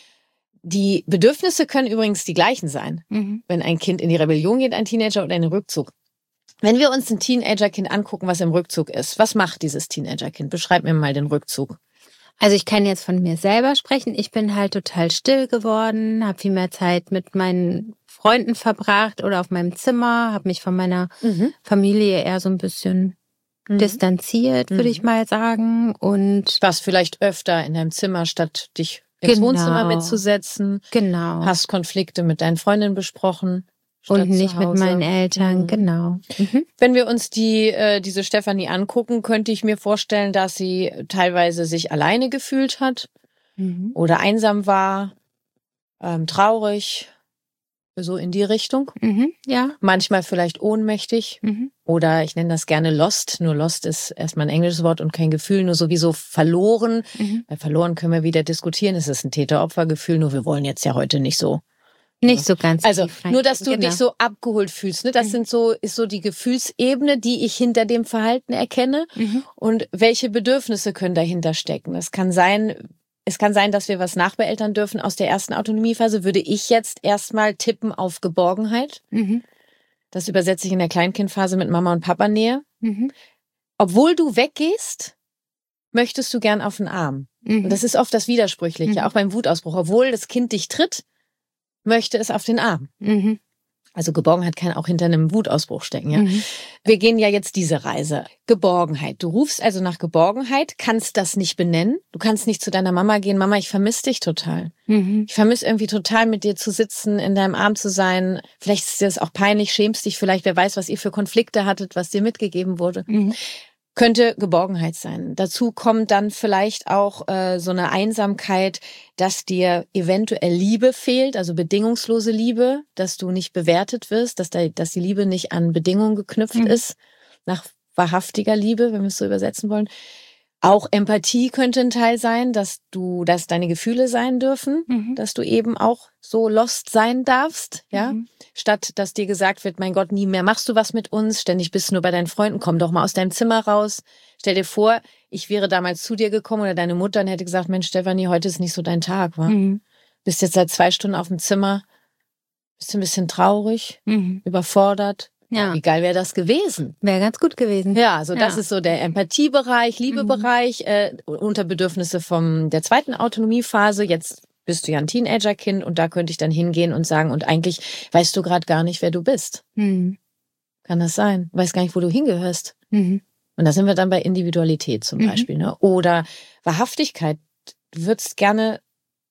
Die Bedürfnisse können übrigens die gleichen sein, mhm. wenn ein Kind in die Rebellion geht, ein Teenager oder in den Rückzug. Wenn wir uns ein Teenagerkind angucken, was im Rückzug ist, was macht dieses Teenagerkind? Beschreib mir mal den Rückzug. Also ich kann jetzt von mir selber sprechen. Ich bin halt total still geworden, habe viel mehr Zeit mit meinen Freunden verbracht oder auf meinem Zimmer, habe mich von meiner mhm. Familie eher so ein bisschen mhm. distanziert, würde mhm. ich mal sagen. Und warst vielleicht öfter in deinem Zimmer, statt dich ins genau. Wohnzimmer mitzusetzen. Genau. Hast Konflikte mit deinen Freundinnen besprochen. Und nicht mit meinen Eltern, mhm. genau. Mhm. Wenn wir uns die äh, diese Stefanie angucken, könnte ich mir vorstellen, dass sie teilweise sich alleine gefühlt hat mhm. oder einsam war, ähm, traurig, so in die Richtung. Mhm. Ja. Manchmal vielleicht ohnmächtig mhm. oder ich nenne das gerne lost. Nur lost ist erstmal ein englisches Wort und kein Gefühl, nur sowieso verloren. Mhm. Bei verloren können wir wieder diskutieren. Es ist ein Täter-Opfer-Gefühl, nur wir wollen jetzt ja heute nicht so Nicht so ganz. Also rein. nur, dass du genau. dich so abgeholt fühlst. Ne? Das mhm. sind so, ist so die Gefühlsebene, die ich hinter dem Verhalten erkenne. Mhm. Und welche Bedürfnisse können dahinter stecken? Es kann sein, es kann sein, dass wir was nachbeeltern dürfen aus der ersten Autonomiephase. Würde ich jetzt erstmal tippen auf Geborgenheit. Mhm. Das übersetze ich in der Kleinkindphase mit Mama und Papa Nähe. Mhm. Obwohl du weggehst, möchtest du gern auf den Arm. Mhm. Und das ist oft das Widersprüchliche, mhm. auch beim Wutausbruch. Obwohl das Kind dich tritt, möchte es auf den Arm. Mhm. Also Geborgenheit kann auch hinter einem Wutausbruch stecken. Ja? Mhm. Wir gehen ja jetzt diese Reise. Geborgenheit. Du rufst also nach Geborgenheit, kannst das nicht benennen. Du kannst nicht zu deiner Mama gehen, Mama, ich vermisse dich total. Mhm. Ich vermisse irgendwie total, mit dir zu sitzen, in deinem Arm zu sein. Vielleicht ist dir das auch peinlich, schämst dich vielleicht, wer weiß, was ihr für Konflikte hattet, was dir mitgegeben wurde. Mhm. Könnte Geborgenheit sein. Dazu kommt dann vielleicht auch äh, so eine Einsamkeit, dass dir eventuell Liebe fehlt, also bedingungslose Liebe, dass du nicht bewertet wirst, dass, da, dass die Liebe nicht an Bedingungen geknüpft mhm. ist, nach wahrhaftiger Liebe, wenn wir es so übersetzen wollen. Auch Empathie könnte ein Teil sein, dass du, dass deine Gefühle sein dürfen, mhm. dass du eben auch so lost sein darfst, ja, mhm. statt dass dir gesagt wird, mein Gott, nie mehr machst du was mit uns, ständig bist du nur bei deinen Freunden, komm doch mal aus deinem Zimmer raus. Stell dir vor, ich wäre damals zu dir gekommen oder deine Mutter und hätte gesagt, Mensch, Stefanie, heute ist nicht so dein Tag, wa? Mhm. Bist jetzt seit zwei Stunden auf dem Zimmer, bist ein bisschen traurig, mhm. überfordert. Ja. Wie geil wäre das gewesen? Wäre ganz gut gewesen. Ja, also das ja. ist so der Empathiebereich, Liebebereich, mhm. äh, Unterbedürfnisse von der zweiten Autonomiephase. Jetzt bist du ja ein Teenagerkind und da könnte ich dann hingehen und sagen, und eigentlich weißt du gerade gar nicht, wer du bist. Mhm. Kann das sein? Du weißt gar nicht, wo du hingehörst. Mhm. Und da sind wir dann bei Individualität zum mhm. Beispiel. Ne? Oder Wahrhaftigkeit. Du würdest gerne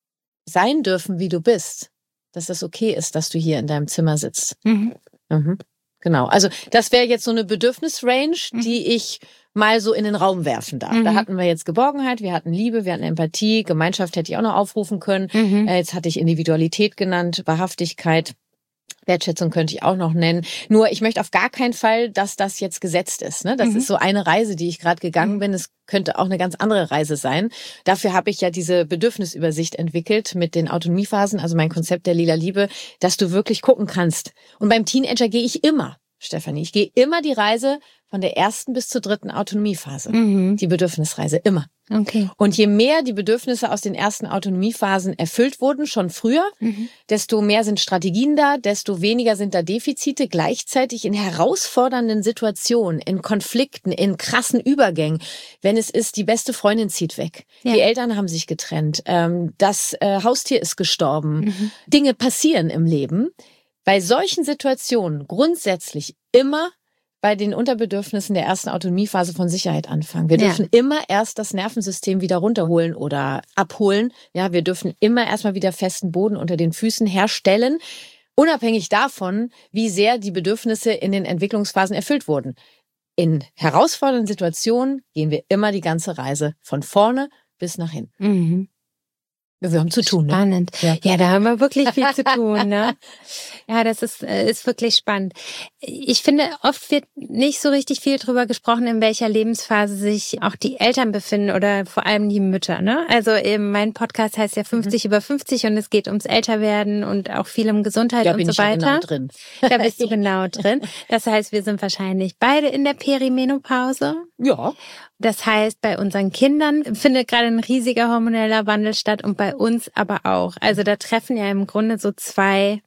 sein dürfen, wie du bist. Dass das okay ist, dass du hier in deinem Zimmer sitzt. Mhm. Mhm. Genau, also das wäre jetzt so eine Bedürfnisrange, mhm. die ich mal so in den Raum werfen darf. Mhm. Da hatten wir jetzt Geborgenheit, wir hatten Liebe, wir hatten Empathie, Gemeinschaft hätte ich auch noch aufrufen können. Mhm. Äh, jetzt hatte ich Individualität genannt, Wahrhaftigkeit, Wertschätzung könnte ich auch noch nennen. Nur ich möchte auf gar keinen Fall, dass das jetzt gesetzt ist. Ne? Das mhm. ist so eine Reise, die ich gerade gegangen mhm. bin. Es könnte auch eine ganz andere Reise sein. Dafür habe ich ja diese Bedürfnisübersicht entwickelt mit den Autonomiephasen, also mein Konzept der lila Liebe, dass du wirklich gucken kannst. Und beim Teenager gehe ich immer, Stefanie, ich gehe immer die Reise von der ersten bis zur dritten Autonomiephase. Mhm. Die Bedürfnisreise, immer. Okay. Und je mehr die Bedürfnisse aus den ersten Autonomiephasen erfüllt wurden, schon früher, mhm. desto mehr sind Strategien da, desto weniger sind da Defizite. Gleichzeitig in herausfordernden Situationen, in Konflikten, in krassen Übergängen. Wenn es ist, die beste Freundin zieht weg, ja. die Eltern haben sich getrennt, ähm, das äh, Haustier ist gestorben, mhm. Dinge passieren im Leben. Bei solchen Situationen grundsätzlich immer bei den Unterbedürfnissen der ersten Autonomiephase von Sicherheit anfangen. Wir ja. dürfen immer erst das Nervensystem wieder runterholen oder abholen. Ja, wir dürfen immer erstmal wieder festen Boden unter den Füßen herstellen, unabhängig davon, wie sehr die Bedürfnisse in den Entwicklungsphasen erfüllt wurden. In herausfordernden Situationen gehen wir immer die ganze Reise von vorne bis nach hinten. Mhm. Wir haben zu tun. Spannend. Ne? Ja. ja, da haben wir wirklich viel zu tun. Ne? Ja, das ist, ist wirklich spannend. Ich finde, oft wird nicht so richtig viel drüber gesprochen, in welcher Lebensphase sich auch die Eltern befinden oder vor allem die Mütter. Ne? Also eben mein Podcast heißt ja fünfzig mhm. über fünfzig und es geht ums Älterwerden und auch viel um Gesundheit da und bin so ich weiter. Genau drin. Da bist du genau drin. Das heißt, wir sind wahrscheinlich beide in der Perimenopause. Ja. Das heißt, bei unseren Kindern findet gerade ein riesiger hormoneller Wandel statt und bei uns aber auch. Also da treffen ja im Grunde so zwei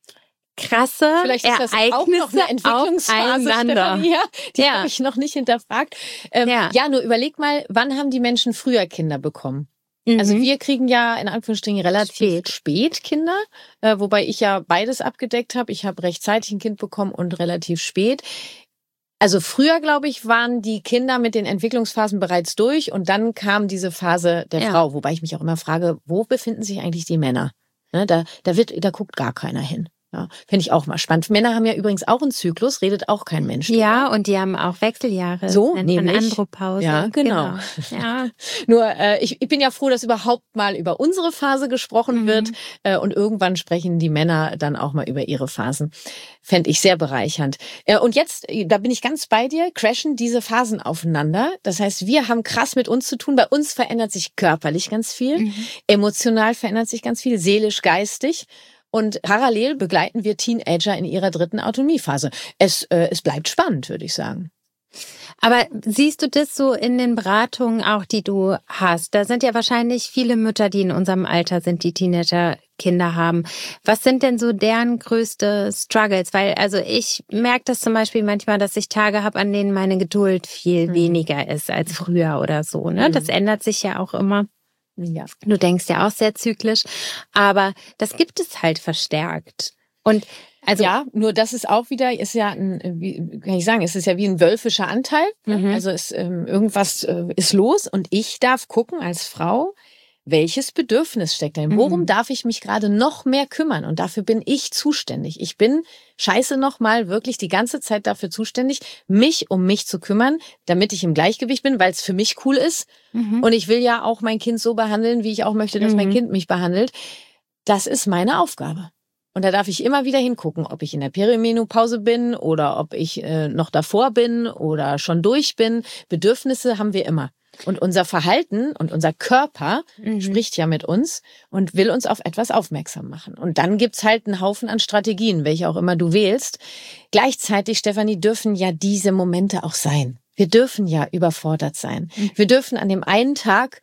krasse Vielleicht ist das Ereignisse auch noch eine Entwicklungsphase, Stefanie, ja, die ja. habe ich noch nicht hinterfragt. Ähm, ja. ja, nur überleg mal, wann haben die Menschen früher Kinder bekommen? Mhm. Also wir kriegen ja in Anführungsstrichen relativ spät, spät Kinder, äh, wobei ich ja beides abgedeckt habe. Ich habe rechtzeitig ein Kind bekommen und relativ spät. Also früher, glaube ich, waren die Kinder mit den Entwicklungsphasen bereits durch und dann kam diese Phase der ja. Frau, wobei ich mich auch immer frage, wo befinden sich eigentlich die Männer? Ne, da, da wird, da guckt gar keiner hin. Ja, finde ich auch mal spannend. Männer haben ja übrigens auch einen Zyklus, redet auch kein Mensch drüber. Ja, und die haben auch Wechseljahre. So, nämlich. Andropause. Ja, genau. genau. Ja. Nur äh, ich, ich bin ja froh, dass überhaupt mal über unsere Phase gesprochen mhm. wird äh, und irgendwann sprechen die Männer dann auch mal über ihre Phasen. Fände ich sehr bereichernd. Äh, und jetzt, da bin ich ganz bei dir, crashen diese Phasen aufeinander. Das heißt, wir haben krass mit uns zu tun. Bei uns verändert sich körperlich ganz viel, mhm. emotional verändert sich ganz viel, seelisch, geistig. Und parallel begleiten wir Teenager in ihrer dritten Autonomiephase. Es, äh, es bleibt spannend, würde ich sagen. Aber siehst du das so in den Beratungen auch, die du hast? Da sind ja wahrscheinlich viele Mütter, die in unserem Alter sind, die Teenager-Kinder haben. Was sind denn so deren größte Struggles? Weil also ich merke das zum Beispiel manchmal, dass ich Tage habe, an denen meine Geduld viel mhm. weniger ist als früher oder so. Ne? Mhm. Das ändert sich ja auch immer. Ja. Du denkst ja auch sehr zyklisch, aber das gibt es halt verstärkt. Und also ja, nur das ist auch wieder, ist ja ein, wie kann ich sagen, es ist ja wie ein wölfischer Anteil. Mhm. Also es, ähm, irgendwas äh, ist los und ich darf gucken als Frau, welches Bedürfnis steckt da. Worum mhm. darf ich mich gerade noch mehr kümmern? Und dafür bin ich zuständig. Ich bin, scheiße nochmal, wirklich die ganze Zeit dafür zuständig, mich um mich zu kümmern, damit ich im Gleichgewicht bin, weil es für mich cool ist. Mhm. Und ich will ja auch mein Kind so behandeln, wie ich auch möchte, dass mhm. mein Kind mich behandelt. Das ist meine Aufgabe. Und da darf ich immer wieder hingucken, ob ich in der Perimenopause bin oder ob ich äh, noch davor bin oder schon durch bin. Bedürfnisse haben wir immer. Und unser Verhalten und unser Körper mhm. spricht ja mit uns und will uns auf etwas aufmerksam machen. Und dann gibt's halt einen Haufen an Strategien, welche auch immer du wählst. Gleichzeitig, Stefanie, dürfen ja diese Momente auch sein. Wir dürfen ja überfordert sein. Mhm. Wir dürfen an dem einen Tag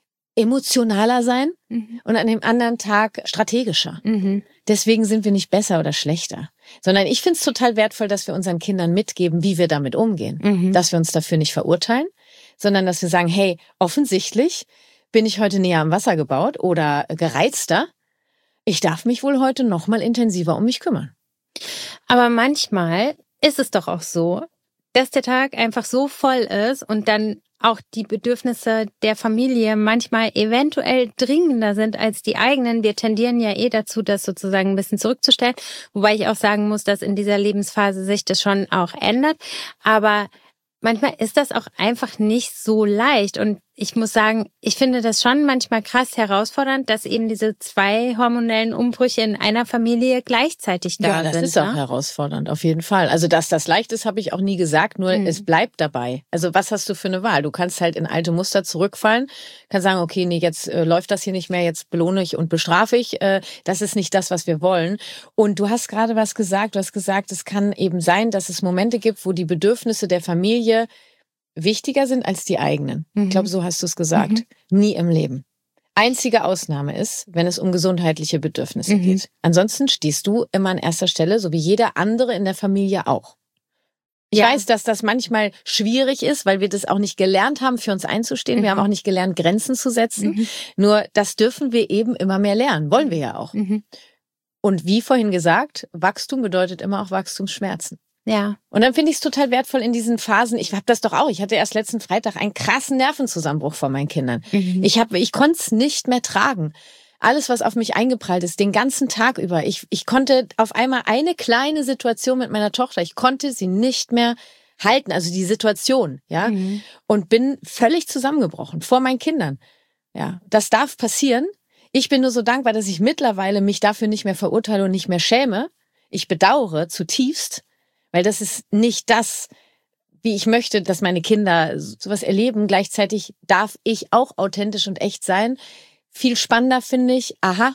emotionaler sein mhm. und an dem anderen Tag strategischer. Mhm. Deswegen sind wir nicht besser oder schlechter, sondern ich finde es total wertvoll, dass wir unseren Kindern mitgeben, wie wir damit umgehen. Mhm. Dass wir uns dafür nicht verurteilen, sondern dass wir sagen, hey, offensichtlich bin ich heute näher am Wasser gebaut oder gereizter. Ich darf mich wohl heute noch mal intensiver um mich kümmern. Aber manchmal ist es doch auch so, dass der Tag einfach so voll ist und dann auch die Bedürfnisse der Familie manchmal eventuell dringender sind als die eigenen. Wir tendieren ja eh dazu, das sozusagen ein bisschen zurückzustellen. Wobei ich auch sagen muss, dass in dieser Lebensphase sich das schon auch ändert. Aber manchmal ist das auch einfach nicht so leicht. Und ich muss sagen, ich finde das schon manchmal krass herausfordernd, dass eben diese zwei hormonellen Umbrüche in einer Familie gleichzeitig da sind. Ja, das sind, ist ne? auch herausfordernd, auf jeden Fall. Also, dass das leicht ist, habe ich auch nie gesagt, nur mhm. es bleibt dabei. Also, was hast du für eine Wahl? Du kannst halt in alte Muster zurückfallen, kannst sagen, okay, nee, jetzt äh, läuft das hier nicht mehr, jetzt belohne ich und bestrafe ich. Äh, das ist nicht das, was wir wollen. Und du hast gerade was gesagt, du hast gesagt, es kann eben sein, dass es Momente gibt, wo die Bedürfnisse der Familie wichtiger sind als die eigenen. Mhm. Ich glaube, so hast du es gesagt. Mhm. Nie im Leben. Einzige Ausnahme ist, wenn es um gesundheitliche Bedürfnisse mhm. geht. Ansonsten stehst du immer an erster Stelle, so wie jeder andere in der Familie auch. Ich ja. weiß, dass das manchmal schwierig ist, weil wir das auch nicht gelernt haben, für uns einzustehen. Mhm. Wir haben auch nicht gelernt, Grenzen zu setzen. Mhm. Nur das dürfen wir eben immer mehr lernen. Wollen wir ja auch. Mhm. Und wie vorhin gesagt, Wachstum bedeutet immer auch Wachstumsschmerzen. Ja. Und dann finde ich es total wertvoll in diesen Phasen. Ich habe das doch auch. Ich hatte erst letzten Freitag einen krassen Nervenzusammenbruch von meinen Kindern. Mhm. Ich habe, ich konnte es nicht mehr tragen. Alles, was auf mich eingeprallt ist, den ganzen Tag über. Ich, ich konnte auf einmal eine kleine Situation mit meiner Tochter, ich konnte sie nicht mehr halten, also die Situation, ja, mhm. und bin völlig zusammengebrochen vor meinen Kindern. Ja, das darf passieren. Ich bin nur so dankbar, dass ich mittlerweile mich dafür nicht mehr verurteile und nicht mehr schäme. Ich bedauere zutiefst. Weil das ist nicht das, wie ich möchte, dass meine Kinder sowas erleben. Gleichzeitig darf ich auch authentisch und echt sein. Viel spannender finde ich, aha,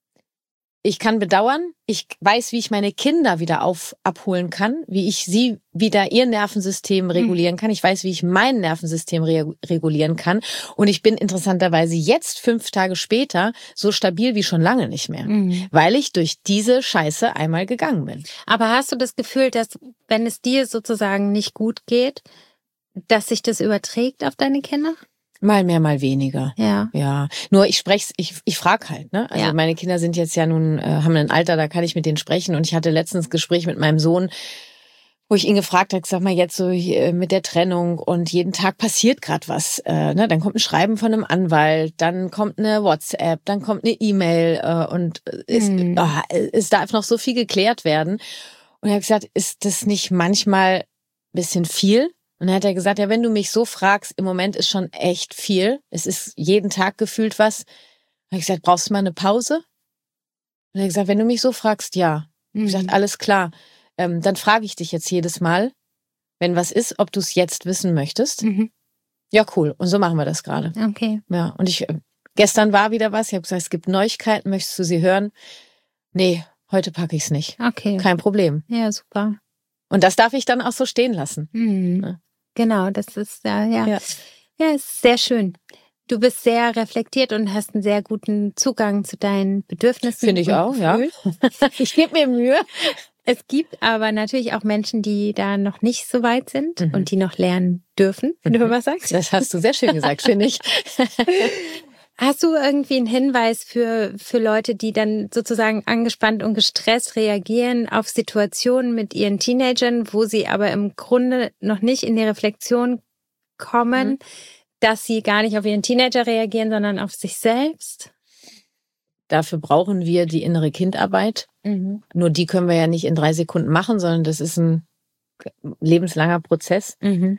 ich kann bedauern, ich weiß, wie ich meine Kinder wieder auf abholen kann, wie ich sie wieder ihr Nervensystem regulieren kann. Ich weiß, wie ich mein Nervensystem re- regulieren kann. Und ich bin interessanterweise jetzt, fünf Tage später, so stabil wie schon lange nicht mehr, mhm. weil ich durch diese Scheiße einmal gegangen bin. Aber hast du das Gefühl, dass, wenn es dir sozusagen nicht gut geht, dass sich das überträgt auf deine Kinder? Mal mehr, mal weniger. Ja. Ja. Nur ich sprech's, ich, ich frag halt, ne? Also ja. meine Kinder sind jetzt ja nun, äh, haben ein Alter, da kann ich mit denen sprechen. Und ich hatte letztens ein Gespräch mit meinem Sohn, wo ich ihn gefragt habe, sag mal jetzt so hier mit der Trennung und jeden Tag passiert gerade was. Äh, ne? Dann kommt ein Schreiben von einem Anwalt, dann kommt eine WhatsApp, dann kommt eine E-Mail äh, und es, mhm. oh, es darf noch so viel geklärt werden. Und er hat gesagt, ist das nicht manchmal ein bisschen viel? Und dann hat er gesagt, ja, wenn du mich so fragst, im Moment ist schon echt viel. Es ist jeden Tag gefühlt was. Dann habe ich gesagt, brauchst du mal eine Pause? Und er hat gesagt, wenn du mich so fragst, ja. Mhm. Ich habe gesagt, alles klar. Ähm, dann frage ich dich jetzt jedes Mal, wenn was ist, ob du es jetzt wissen möchtest. Mhm. Ja, cool. Und so machen wir das gerade. Okay. Ja. Und ich, gestern war wieder was. Ich habe gesagt, es gibt Neuigkeiten. Möchtest du sie hören? Nee, heute packe ich es nicht. Okay. Kein Problem. Ja, super. Und das darf ich dann auch so stehen lassen. Mhm. Ja. Genau, das ist ja, ja, Ja. ja, ist sehr schön. Du bist sehr reflektiert und hast einen sehr guten Zugang zu deinen Bedürfnissen. Finde ich und auch, Gefühlen. ja. Ich gebe mir Mühe. Es gibt aber natürlich auch Menschen, die da noch nicht so weit sind Mhm. und die noch lernen dürfen, wenn Mhm. du was sagst. Das hast du sehr schön gesagt, finde ich. Hast du irgendwie einen Hinweis für, für Leute, die dann sozusagen angespannt und gestresst reagieren auf Situationen mit ihren Teenagern, wo sie aber im Grunde noch nicht in die Reflexion kommen, mhm. dass sie gar nicht auf ihren Teenager reagieren, sondern auf sich selbst? Dafür brauchen wir die innere Kindarbeit. Mhm. Nur die können wir ja nicht in drei Sekunden machen, sondern das ist ein lebenslanger Prozess. Mhm.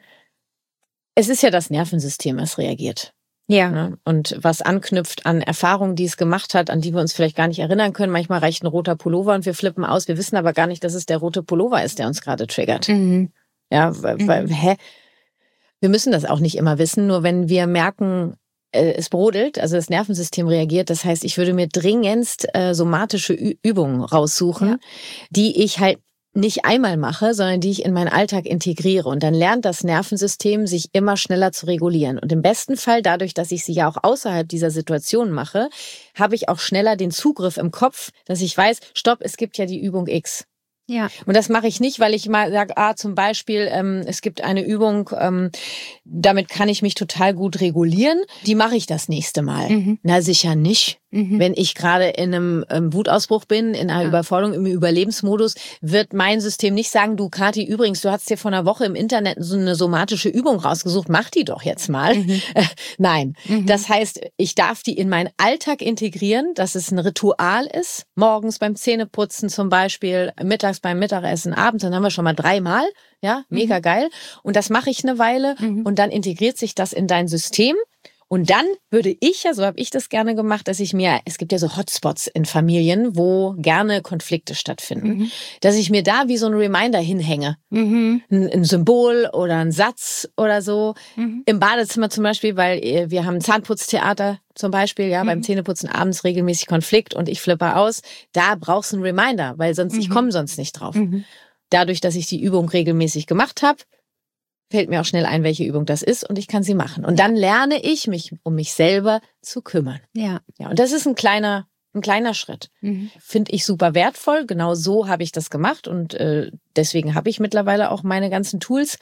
Es ist ja das Nervensystem, das reagiert. Ja. Ne? Und was anknüpft an Erfahrungen, die es gemacht hat, an die wir uns vielleicht gar nicht erinnern können. Manchmal reicht ein roter Pullover und wir flippen aus. Wir wissen aber gar nicht, dass es der rote Pullover ist, der uns gerade triggert. Mhm. Ja, weil, mhm. weil, hä? Wir müssen das auch nicht immer wissen. Nur wenn wir merken, äh, es brodelt, also das Nervensystem reagiert. Das heißt, ich würde mir dringendst äh, somatische Ü- Übungen raussuchen, ja. die ich halt nicht einmal mache, sondern die ich in meinen Alltag integriere. Und dann lernt das Nervensystem, sich immer schneller zu regulieren. Und im besten Fall, dadurch, dass ich sie ja auch außerhalb dieser Situation mache, habe ich auch schneller den Zugriff im Kopf, dass ich weiß, stopp, es gibt ja die Übung X. Ja. Und das mache ich nicht, weil ich mal sage, ah, zum Beispiel, ähm, es gibt eine Übung, ähm, damit kann ich mich total gut regulieren. Die mache ich das nächste Mal. Mhm. Na, sicher nicht. Mhm. Wenn ich gerade in einem ähm, Wutausbruch bin, in einer ja. Überforderung, im Überlebensmodus, wird mein System nicht sagen, du Kathi, übrigens, du hast dir vor einer Woche im Internet so eine somatische Übung rausgesucht, mach die doch jetzt mal. Mhm. Äh, nein. Mhm. Das heißt, ich darf die in meinen Alltag integrieren, dass es ein Ritual ist. Morgens beim Zähneputzen zum Beispiel, mittags beim Mittagessen, abends, dann haben wir schon mal dreimal. Ja, mega mhm. geil. Und das mache ich eine Weile mhm. und dann integriert sich das in dein System. Und dann würde ich ja, so habe ich das gerne gemacht, dass ich mir, es gibt ja so Hotspots in Familien, wo gerne Konflikte stattfinden, mhm. dass ich mir da wie so ein Reminder hinhänge. Mhm. Ein, ein Symbol oder ein Satz oder so. Mhm. Im Badezimmer zum Beispiel, weil wir haben Zahnputztheater zum Beispiel, ja, mhm. beim Zähneputzen abends regelmäßig Konflikt und ich flippe aus. Da brauchst du einen Reminder, weil sonst, mhm. ich komme sonst nicht drauf. Mhm. Dadurch, dass ich die Übung regelmäßig gemacht habe, fällt mir auch schnell ein, welche Übung das ist und ich kann sie machen. Und dann lerne ich mich, um mich selber zu kümmern. Ja. Ja, und das ist ein kleiner, ein kleiner Schritt. Mhm. Finde ich super wertvoll. Genau so habe ich das gemacht und äh, deswegen habe ich mittlerweile auch meine ganzen Tools.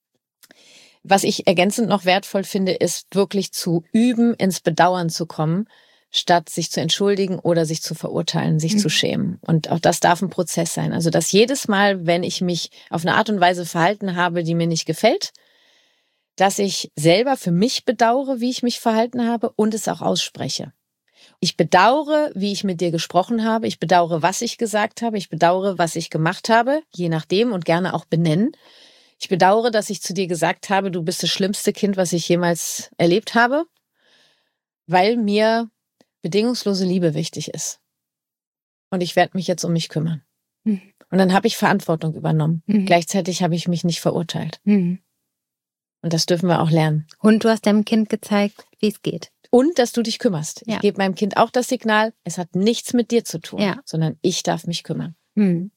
Was ich ergänzend noch wertvoll finde, ist wirklich zu üben, ins Bedauern zu kommen, statt sich zu entschuldigen oder sich zu verurteilen, sich mhm. zu schämen. Und auch das darf ein Prozess sein. Also dass jedes Mal, wenn ich mich auf eine Art und Weise verhalten habe, die mir nicht gefällt, dass ich selber für mich bedauere, wie ich mich verhalten habe und es auch ausspreche. Ich bedauere, wie ich mit dir gesprochen habe. Ich bedauere, was ich gesagt habe. Ich bedauere, was ich gemacht habe, je nachdem und gerne auch benennen. Ich bedauere, dass ich zu dir gesagt habe, du bist das schlimmste Kind, was ich jemals erlebt habe, weil mir bedingungslose Liebe wichtig ist. Und ich werde mich jetzt um mich kümmern. Mhm. Und dann habe ich Verantwortung übernommen. Mhm. Gleichzeitig habe ich mich nicht verurteilt. Mhm. Und das dürfen wir auch lernen. Und du hast deinem Kind gezeigt, wie es geht. Und, dass du dich kümmerst. Ja. Ich gebe meinem Kind auch das Signal, es hat nichts mit dir zu tun, ja. sondern ich darf mich kümmern. Mhm.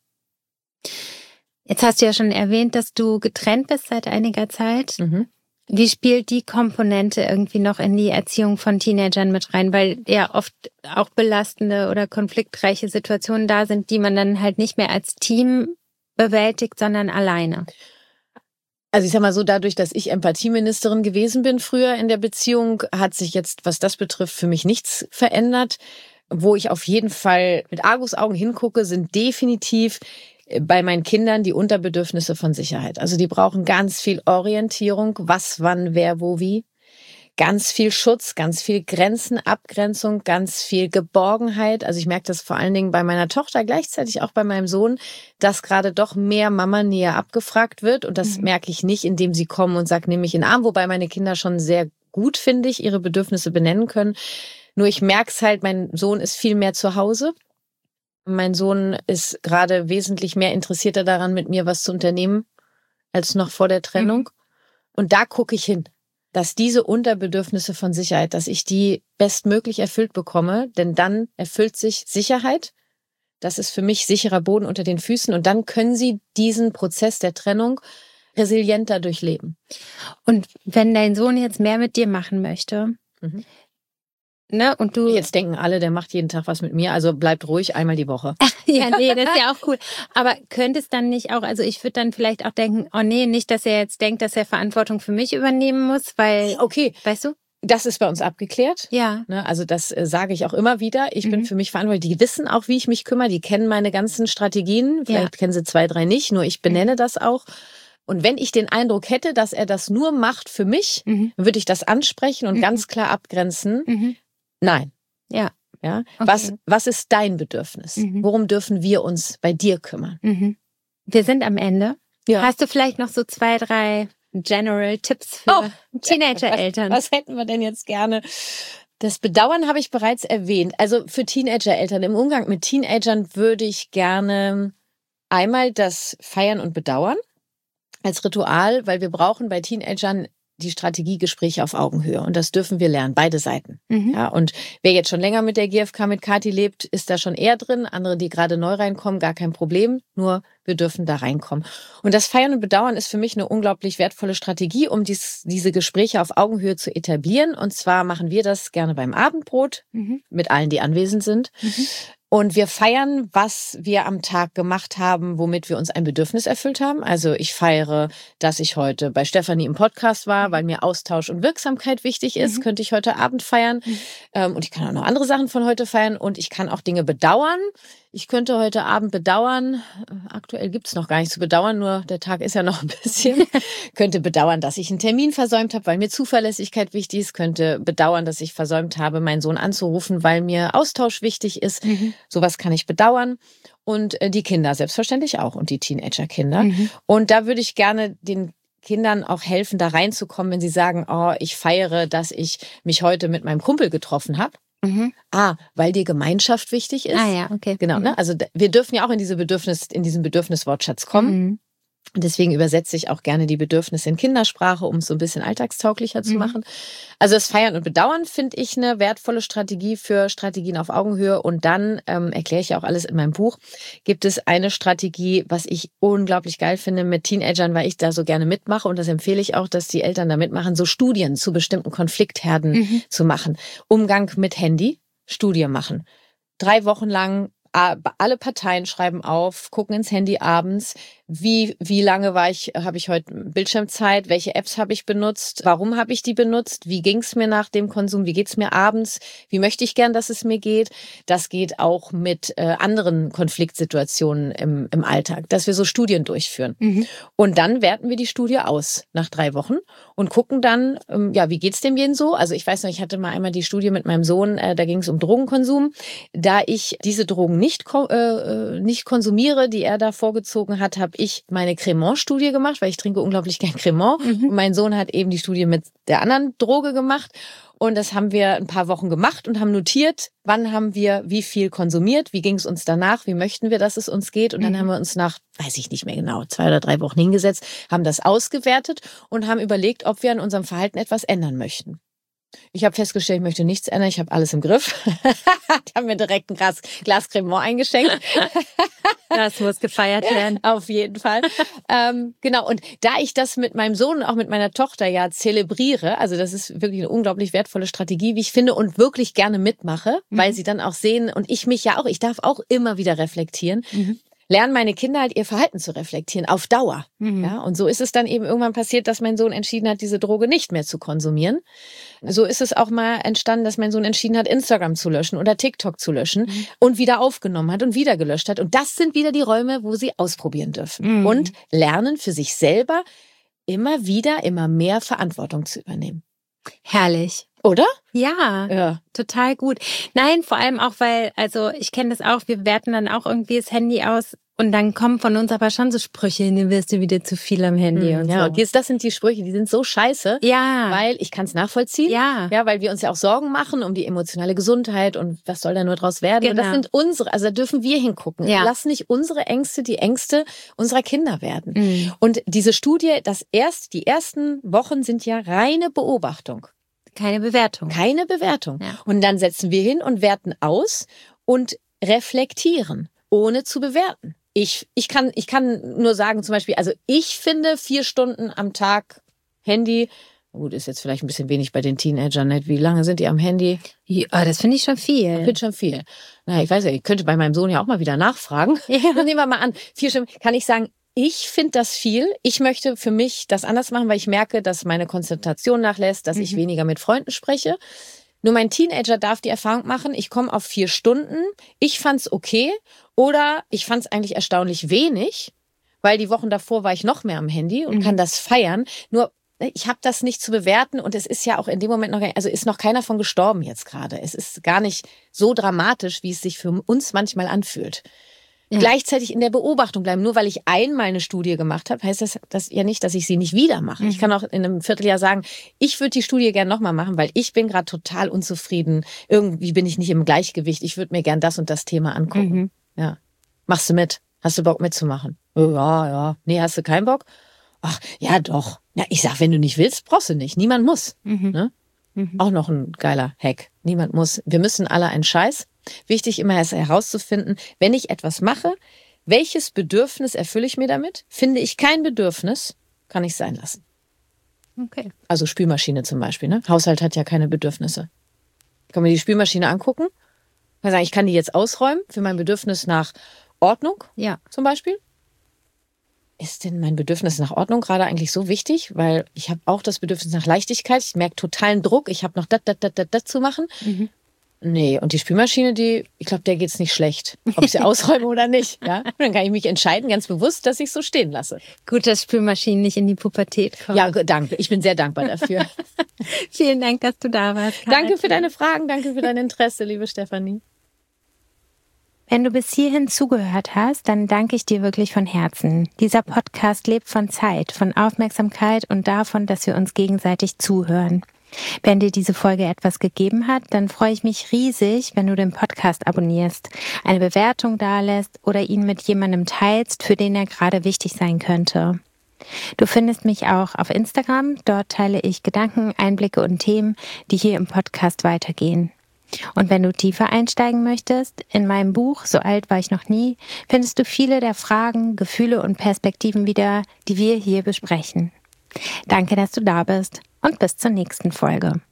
Jetzt hast du ja schon erwähnt, dass du getrennt bist seit einiger Zeit. Mhm. Wie spielt die Komponente irgendwie noch in die Erziehung von Teenagern mit rein? Weil ja oft auch belastende oder konfliktreiche Situationen da sind, die man dann halt nicht mehr als Team bewältigt, sondern alleine. Also ich sag mal so, dadurch, dass ich Empathieministerin gewesen bin früher in der Beziehung, hat sich jetzt, was das betrifft, für mich nichts verändert. Wo ich auf jeden Fall mit Argusaugen hingucke, sind definitiv bei meinen Kindern die Unterbedürfnisse von Sicherheit. Also die brauchen ganz viel Orientierung, was, wann, wer, wo, wie. Ganz viel Schutz, ganz viel Grenzen, Abgrenzung, ganz viel Geborgenheit. Also ich merke das vor allen Dingen bei meiner Tochter, gleichzeitig auch bei meinem Sohn, dass gerade doch mehr Mama-Nähe abgefragt wird. Und das mhm. merke ich nicht, indem sie kommen und sagen, nimm mich in den Arm. Wobei meine Kinder schon sehr gut, finde ich, ihre Bedürfnisse benennen können. Nur ich merke es halt, mein Sohn ist viel mehr zu Hause. Mein Sohn ist gerade wesentlich mehr interessierter daran, mit mir was zu unternehmen, als noch vor der Trennung. Mhm. Und da gucke ich hin, dass diese Unterbedürfnisse von Sicherheit, dass ich die bestmöglich erfüllt bekomme, denn dann erfüllt sich Sicherheit, Das ist für mich sicherer Boden unter den Füßen. Und dann können sie diesen Prozess der Trennung resilienter durchleben. Und wenn dein Sohn jetzt mehr mit dir machen möchte, mhm. ne, und du... Jetzt denken alle, der macht jeden Tag was mit mir, also bleibt ruhig einmal die Woche. Ja, nee, das ist ja auch cool. Aber könnte es dann nicht auch, also ich würde dann vielleicht auch denken, oh nee, nicht, dass er jetzt denkt, dass er Verantwortung für mich übernehmen muss, weil... Okay. Weißt du? Das ist bei uns abgeklärt. Ja. Also das äh, sage ich auch immer wieder. Ich mhm. bin für mich verantwortlich. Die wissen auch, wie ich mich kümmere. Die kennen meine ganzen Strategien. Vielleicht ja. kennen sie zwei, drei nicht. Nur ich benenne mhm. das auch. Und wenn ich den Eindruck hätte, dass er das nur macht für mich, mhm. würde ich das ansprechen und mhm. ganz klar abgrenzen. Mhm. Nein. Ja. Ja. Okay. Was, was ist dein Bedürfnis? Mhm. Worum dürfen wir uns bei dir kümmern? Mhm. Wir sind am Ende. Ja. Hast du vielleicht noch so zwei, drei General Tipps für oh, Teenager-Eltern? Was, was hätten wir denn jetzt gerne? Das Bedauern habe ich bereits erwähnt. Also für Teenager-Eltern, im Umgang mit Teenagern würde ich gerne einmal das Feiern und Bedauern als Ritual, weil wir brauchen bei Teenagern die Strategiegespräche auf Augenhöhe. Und das dürfen wir lernen, beide Seiten. Mhm. Ja, und wer jetzt schon länger mit der G F K mit Kathi lebt, ist da schon eher drin. Andere, die gerade neu reinkommen, gar kein Problem. Nur wir dürfen da reinkommen. Und das Feiern und Bedauern ist für mich eine unglaublich wertvolle Strategie, um dies, diese Gespräche auf Augenhöhe zu etablieren. Und zwar machen wir das gerne beim Abendbrot mhm. mit allen, die anwesend sind. Mhm. Und wir feiern, was wir am Tag gemacht haben, womit wir uns ein Bedürfnis erfüllt haben. Also ich feiere, dass ich heute bei Stefanie im Podcast war, weil mir Austausch und Wirksamkeit wichtig ist. Mhm. Könnte ich heute Abend feiern. Mhm. Ähm, und ich kann auch noch andere Sachen von heute feiern. Und ich kann auch Dinge bedauern. Ich könnte heute Abend bedauern, aktuell gibt's noch gar nichts zu bedauern, nur der Tag ist ja noch ein bisschen, könnte bedauern, dass ich einen Termin versäumt habe, weil mir Zuverlässigkeit wichtig ist, könnte bedauern, dass ich versäumt habe, meinen Sohn anzurufen, weil mir Austausch wichtig ist. Mhm. Sowas kann ich bedauern. Und die Kinder selbstverständlich auch und die Teenager-Kinder. Mhm. Und da würde ich gerne den Kindern auch helfen, da reinzukommen, wenn sie sagen, oh, ich feiere, dass ich mich heute mit meinem Kumpel getroffen habe. Mhm. Ah, weil dir Gemeinschaft wichtig ist. Ah ja, okay. Genau, mhm. ne? Also wir dürfen ja auch in diese Bedürfnis, in diesen Bedürfniswortschatz kommen. Mhm. Und deswegen übersetze ich auch gerne die Bedürfnisse in Kindersprache, um es so ein bisschen alltagstauglicher zu mhm. machen. Also das Feiern und Bedauern finde ich eine wertvolle Strategie für Strategien auf Augenhöhe. Und dann ähm, erkläre ich ja auch alles in meinem Buch. Gibt es eine Strategie, was ich unglaublich geil finde mit Teenagern, weil ich da so gerne mitmache. Und das empfehle ich auch, dass die Eltern da mitmachen, so Studien zu bestimmten Konfliktherden mhm. zu machen. Umgang mit Handy, Studie machen. Drei Wochen lang alle Parteien schreiben auf, gucken ins Handy abends, wie wie lange war ich, habe ich heute Bildschirmzeit, welche Apps habe ich benutzt, warum habe ich die benutzt, wie ging es mir nach dem Konsum, wie geht es mir abends, wie möchte ich gern, dass es mir geht. Das geht auch mit äh, anderen Konfliktsituationen im, im Alltag, dass wir so Studien durchführen. Mhm. Und dann werten wir die Studie aus nach drei Wochen und gucken dann, ähm, ja, wie geht's demjenigen so? Also ich weiß noch, ich hatte mal einmal die Studie mit meinem Sohn, äh, da ging es um Drogenkonsum. Da ich diese Drogen nicht, äh, nicht konsumiere, die er da vorgezogen hat, habe ich meine Cremant-Studie gemacht, weil ich trinke unglaublich gern Cremant. Mhm. Und mein Sohn hat eben die Studie mit der anderen Droge gemacht. Und das haben wir ein paar Wochen gemacht und haben notiert, wann haben wir wie viel konsumiert, wie ging es uns danach, wie möchten wir, dass es uns geht. Und dann mhm. haben wir uns nach, weiß ich nicht mehr genau, zwei oder drei Wochen hingesetzt, haben das ausgewertet und haben überlegt, ob wir an unserem Verhalten etwas ändern möchten. Ich habe festgestellt, ich möchte nichts ändern, ich habe alles im Griff. Die haben mir direkt ein Glas, Glas Cremant eingeschenkt. Das muss gefeiert werden. Auf jeden Fall. ähm, genau, und da ich das mit meinem Sohn und auch mit meiner Tochter ja zelebriere, also das ist wirklich eine unglaublich wertvolle Strategie, wie ich finde, und wirklich gerne mitmache, mhm. weil sie dann auch sehen, und ich mich ja auch, ich darf auch immer wieder reflektieren, mhm. lernen meine Kinder halt ihr Verhalten zu reflektieren, auf Dauer. Mhm. Ja, und so ist es dann eben irgendwann passiert, dass mein Sohn entschieden hat, diese Droge nicht mehr zu konsumieren. So ist es auch mal entstanden, dass mein Sohn entschieden hat, Instagram zu löschen oder TikTok zu löschen mhm. und wieder aufgenommen hat und wieder gelöscht hat. Und das sind wieder die Räume, wo sie ausprobieren dürfen mhm. und lernen für sich selber immer wieder, immer mehr Verantwortung zu übernehmen. Herrlich. Oder? Ja, ja, total gut. Nein, vor allem auch, weil, also ich kenne das auch, wir werten dann auch irgendwie das Handy aus und dann kommen von uns aber schon so Sprüche, dann wirst du wieder zu viel am Handy mhm, und ja, so. Und das sind die Sprüche, die sind so scheiße, ja. weil ich kann es nachvollziehen, ja. ja, weil wir uns ja auch Sorgen machen um die emotionale Gesundheit und was soll da nur draus werden. Genau. Und das sind unsere, also da dürfen wir hingucken. Ja. Lass nicht unsere Ängste die Ängste unserer Kinder werden. Mhm. Und diese Studie, das erst, die ersten Wochen sind ja reine Beobachtung. Keine Bewertung. Keine Bewertung. Ja. Und dann setzen wir hin und werten aus und reflektieren. ohne zu bewerten. Ich, ich kann, ich kann nur sagen, zum Beispiel, also ich finde vier Stunden am Tag Handy, gut, ist jetzt vielleicht ein bisschen wenig bei den Teenagern, nicht? Wie lange sind die am Handy? Ja, das finde ich schon viel. Ich finde schon viel. Na, ich weiß ja, ich könnte bei meinem Sohn ja auch mal wieder nachfragen. Ja. Nehmen wir mal an. Vier Stunden, kann ich sagen, ich finde das viel. Ich möchte für mich das anders machen, weil ich merke, dass meine Konzentration nachlässt, dass mhm. ich weniger mit Freunden spreche. Nur mein Teenager darf die Erfahrung machen, ich komme auf vier Stunden, ich fand's okay oder ich fand's eigentlich erstaunlich wenig, weil die Wochen davor war ich noch mehr am Handy und mhm. kann das feiern. Nur ich habe das nicht zu bewerten und es ist ja auch in dem Moment noch, also ist noch keiner von gestorben jetzt gerade. Es ist gar nicht so dramatisch, wie es sich für uns manchmal anfühlt. Ja. Gleichzeitig in der Beobachtung bleiben. Nur weil ich einmal eine Studie gemacht habe, heißt das, das ja nicht, dass ich sie nicht wieder mache. Mhm. Ich kann auch in einem Vierteljahr sagen, ich würde die Studie gern nochmal machen, weil ich bin gerade total unzufrieden. Irgendwie bin ich nicht im Gleichgewicht. Ich würde mir gern das und das Thema angucken. Mhm. Ja. Machst du mit? Hast du Bock mitzumachen? Ja, ja. Nee, hast du keinen Bock? Ach, ja doch. Ja, ich sag, wenn du nicht willst, brauchst du nicht. Niemand muss. Mhm. Ne? Mhm. Auch noch ein geiler Hack. Niemand muss. Wir müssen alle einen Scheiß. Wichtig immer ist herauszufinden, wenn ich etwas mache, welches Bedürfnis erfülle ich mir damit? Finde ich kein Bedürfnis, kann ich es sein lassen. Okay. Also Spülmaschine zum Beispiel. Ne? Haushalt hat ja keine Bedürfnisse. Ich kann mir die Spülmaschine angucken. Ich kann sagen, ich kann die jetzt ausräumen für mein Bedürfnis nach Ordnung. Ja. Zum Beispiel. Ist denn mein Bedürfnis nach Ordnung gerade eigentlich so wichtig? Weil ich habe auch das Bedürfnis nach Leichtigkeit. Ich merke totalen Druck. Ich habe noch das, das, das, das, das zu machen. Mhm. Nee, und die Spülmaschine, die, ich glaube, der geht's nicht schlecht, ob ich sie ausräume oder nicht. Ja? Und dann kann ich mich entscheiden, ganz bewusst, dass ich es so stehen lasse. Gut, dass Spülmaschinen nicht in die Pubertät kommen. Ja, danke. Ich bin sehr dankbar dafür. Vielen Dank, dass du da warst. Karin. Danke für deine Fragen, danke für dein Interesse, liebe Stefanie. Wenn du bis hierhin zugehört hast, dann danke ich dir wirklich von Herzen. Dieser Podcast lebt von Zeit, von Aufmerksamkeit und davon, dass wir uns gegenseitig zuhören. Wenn dir diese Folge etwas gegeben hat, dann freue ich mich riesig, wenn du den Podcast abonnierst, eine Bewertung dalässt oder ihn mit jemandem teilst, für den er gerade wichtig sein könnte. Du findest mich auch auf Instagram. Dort teile ich Gedanken, Einblicke und Themen, die hier im Podcast weitergehen. Und wenn du tiefer einsteigen möchtest, in meinem Buch So alt war ich noch nie, findest du viele der Fragen, Gefühle und Perspektiven wieder, die wir hier besprechen. Danke, dass du da bist und bis zur nächsten Folge.